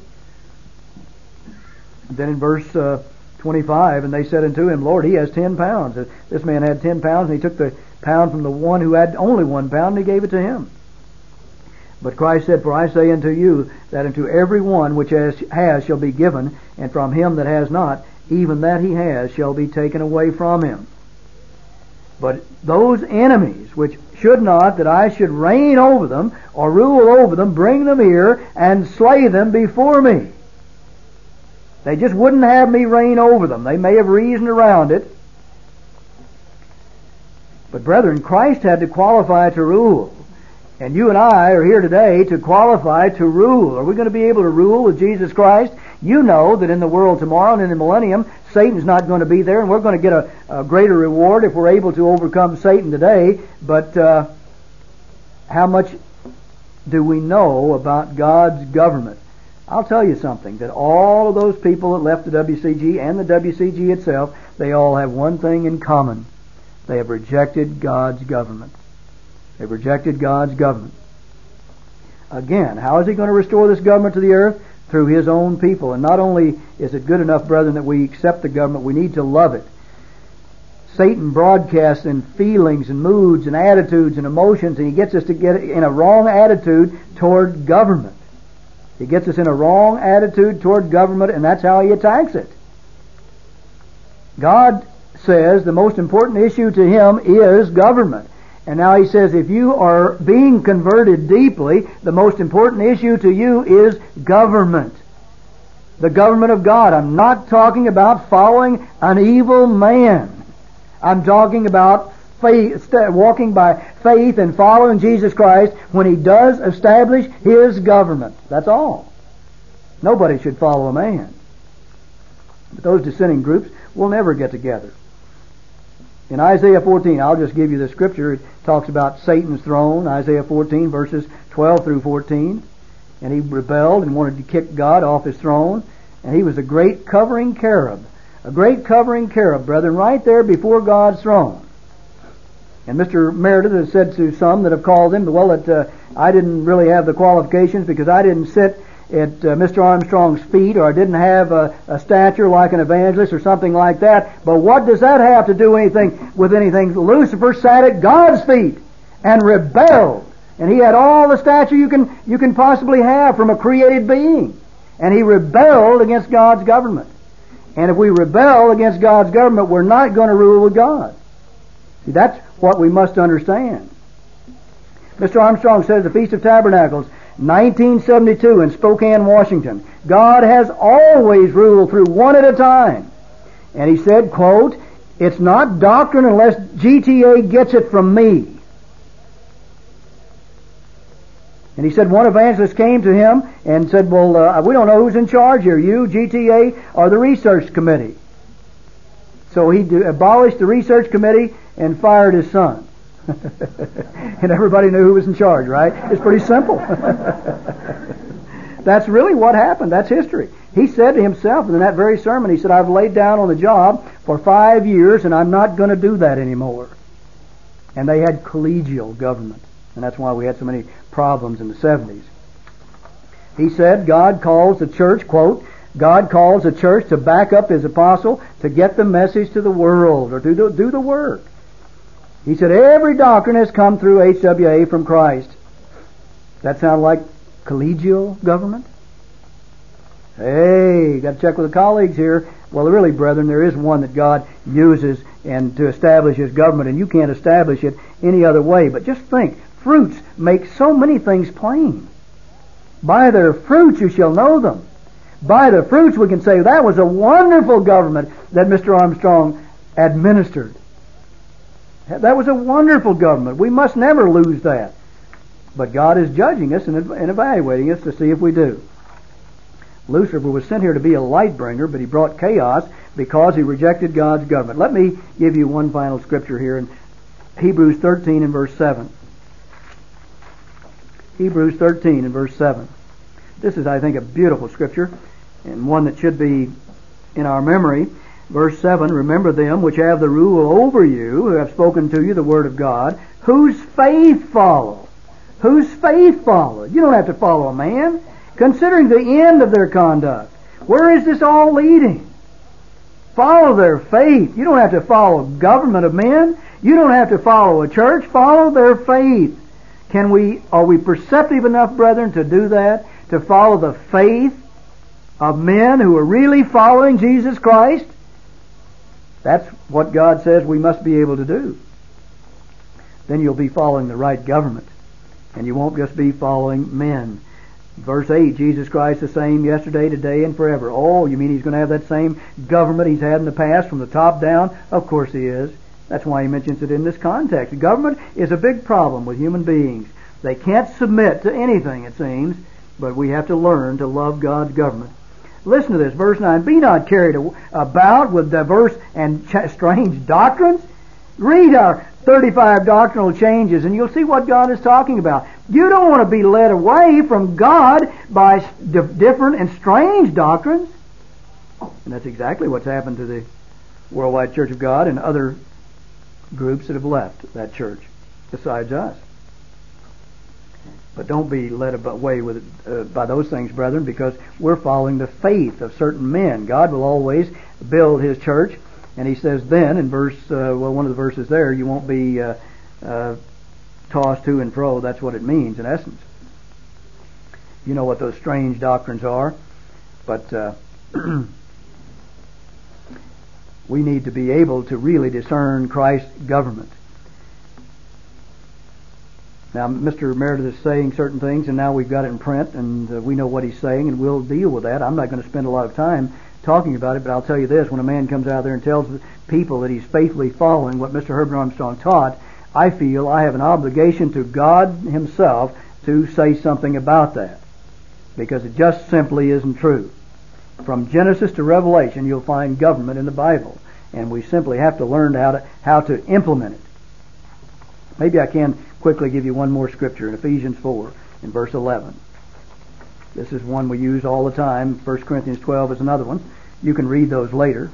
And then in verse 25, and they said unto him, Lord, he has 10 pounds. This man had 10 pounds, and he took the pound from the one who had only 1 pound, and he gave it to him. But Christ said, for I say unto you, that unto every one which has shall be given, and from him that has not, even that he has shall be taken away from him. But those enemies which should not, that I should reign over them, or rule over them, bring them here, and slay them before me. They just wouldn't have me reign over them. They may have reasoned around it. But brethren, Christ had to qualify to rule. And you and I are here today to qualify to rule. Are we going to be able to rule with Jesus Christ? You know that in the world tomorrow and in the millennium, Satan's not going to be there, and we're going to get a greater reward if we're able to overcome Satan today. But how much do we know about God's government? I'll tell you something, that all of those people that left the WCG and the WCG itself, they all have one thing in common. They have rejected God's government. They've rejected God's government. Again, how is he going to restore this government to the earth? Through his own people. And not only is it good enough, brethren, that we accept the government, we need to love it. Satan broadcasts in feelings and moods and attitudes and emotions, and he gets us to get in a wrong attitude toward government. He gets us in a wrong attitude toward government, and that's how he attacks it. God says the most important issue to him is government. And now he says if you are being converted deeply, the most important issue to you is government. The government of God. I'm not talking about following an evil man. I'm talking about faith, walking by faith and following Jesus Christ when he does establish his government. That's all. Nobody should follow a man. But those dissenting groups will never get together. In Isaiah 14, I'll just give you the scripture. It talks about Satan's throne, Isaiah 14, verses 12 through 14. And he rebelled and wanted to kick God off his throne. And he was a great covering cherub. A great covering cherub, brethren, right there before God's throne. And Mr. Meredith has said to some that have called him, well, that I didn't really have the qualifications because I didn't sit at Mr. Armstrong's feet, or I didn't have a stature like an evangelist or something like that. But what does that have to do with anything? Lucifer sat at God's feet and rebelled. And he had all the stature you can possibly have from a created being. And he rebelled against God's government. And if we rebel against God's government, we're not going to rule with God. See, that's what we must understand. Mr. Armstrong says the Feast of Tabernacles, 1972 in Spokane, Washington. God has always ruled through one at a time. And he said, quote, "It's not doctrine unless GTA gets it from me." And he said one evangelist came to him and said, "Well, we don't know who's in charge here, you, GTA, or the research committee." So he abolished the research committee and fired his son. And everybody knew who was in charge, right? It's pretty simple. That's really what happened. That's history. He said to himself in that very sermon, he said, "I've laid down on the job for 5 years and I'm not going to do that anymore." And they had collegial government. And that's why we had so many problems in the 70s. He said God calls the church, quote, "God calls the church to back up His apostle to get the message to the world, or to do the work." He said every doctrine has come through HWA from Christ. That sound like collegial government? Hey, got to check with the colleagues here. Well, really, brethren, there is one that God uses and to establish His government, and you can't establish it any other way. But just think, fruits make so many things plain. By their fruits you shall know them. By the fruits we can say that was a wonderful government that Mr. Armstrong administered. That was a wonderful government. We must never lose that. But God is judging us and evaluating us to see if we do. Lucifer was sent here to be a light bringer, but he brought chaos because he rejected God's government. Let me give you one final scripture here in Hebrews 13 and verse 7. Hebrews 13 and verse 7. This is, I think, a beautiful scripture and one that should be in our memory. Verse 7, "Remember them which have the rule over you, who have spoken to you the word of God, whose faith follow." Whose faith follow? You don't have to follow a man. Considering the end of their conduct. Where is this all leading? Follow their faith. You don't have to follow government of men. You don't have to follow a church. Follow their faith. Are we perceptive enough, brethren, to do that? To follow the faith of men who are really following Jesus Christ? That's what God says we must be able to do. Then you'll be following the right government. And you won't just be following men. Verse 8, Jesus Christ the same yesterday, today, and forever. Oh, you mean He's going to have that same government He's had in the past from the top down? Of course He is. That's why He mentions it in this context. Government is a big problem with human beings. They can't submit to anything, it seems, but we have to learn to love God's government. Listen to this, verse 9. "Be not carried about with diverse and strange doctrines." Read our 35 doctrinal changes and you'll see what God is talking about. You don't want to be led away from God by different and strange doctrines. And that's exactly what's happened to the Worldwide Church of God and other groups that have left that church besides us. But don't be led away by those things, brethren, because we're following the faith of certain men. God will always build His church. And He says then in verse, one of the verses there, you won't be tossed to and fro. That's what it means in essence. You know what those strange doctrines are. But we need to be able to really discern Christ's government. Now, Mr. Meredith is saying certain things, and now we've got it in print, and we know what he's saying, and we'll deal with that. I'm not going to spend a lot of time talking about it, but I'll tell you this. When a man comes out there and tells people that he's faithfully following what Mr. Herbert Armstrong taught, I feel I have an obligation to God Himself to say something about that, because it just simply isn't true. From Genesis to Revelation, you'll find government in the Bible, and we simply have to learn how to implement it. Maybe I can quickly give you one more scripture in Ephesians 4 in verse 11. This is one we use all the time. 1 Corinthians 12 is another one. You can read those later.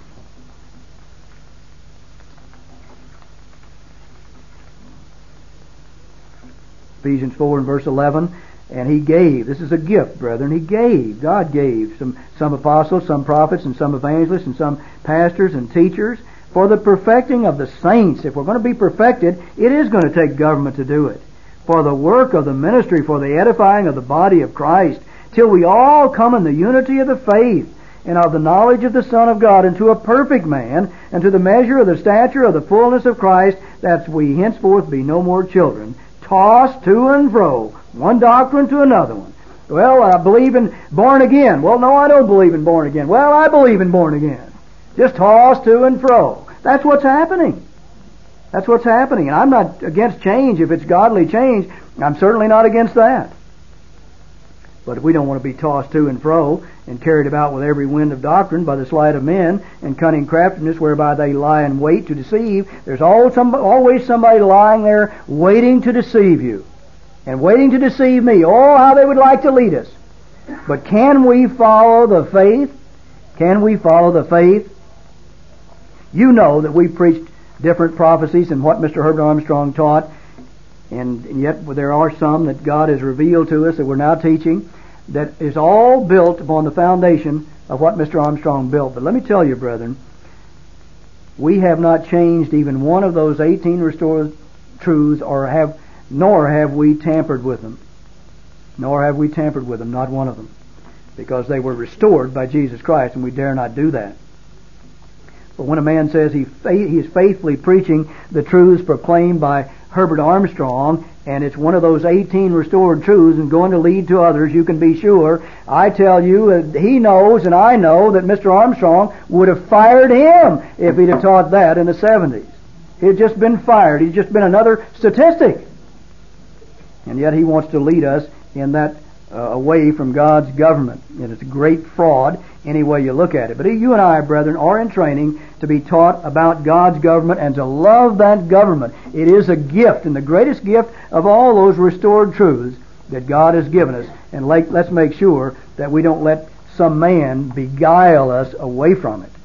Ephesians 4 and verse 11. And He gave, this is a gift, brethren, God gave some apostles, some prophets, and some evangelists, and some pastors and teachers for the perfecting of the saints. If we're going to be perfected, it is going to take government to do it. For the work of the ministry, for the edifying of the body of Christ, till we all come in the unity of the faith, and of the knowledge of the Son of God, into a perfect man, and to the measure of the stature of the fullness of Christ, that we henceforth be no more children, tossed to and fro, one doctrine to another one. Well, I believe in born again. Well, no, I don't believe in born again. Well, I believe in born again. Just tossed to and fro. That's what's happening. That's what's happening. And I'm not against change if it's godly change. I'm certainly not against that. But if we don't want to be tossed to and fro and carried about with every wind of doctrine by the sleight of men and cunning craftiness whereby they lie in wait to deceive, there's always somebody lying there waiting to deceive you and waiting to deceive me. Oh, how they would like to lead us. But can we follow the faith? Can we follow the faith? You know that we preached different prophecies than what Mr. Herbert Armstrong taught, and yet there are some that God has revealed to us that we're now teaching that is all built upon the foundation of what Mr. Armstrong built. But let me tell you, brethren, we have not changed even one of those 18 restored truths, nor have we tampered with them. Nor have we tampered with them, not one of them. Because they were restored by Jesus Christ, and we dare not do that. But when a man says he is faithfully preaching the truths proclaimed by Herbert Armstrong, and it's one of those 18 restored truths and going to lead to others, you can be sure. I tell you, he knows and I know that Mr. Armstrong would have fired him if he'd have taught that in the 70s. He'd just been fired. He'd just been another statistic. And yet he wants to lead us in that away from God's government. And it's a great fraud any way you look at it. But you and I, brethren, are in training to be taught about God's government and to love that government. It is a gift, and the greatest gift of all those restored truths that God has given us. And let's make sure that we don't let some man beguile us away from it.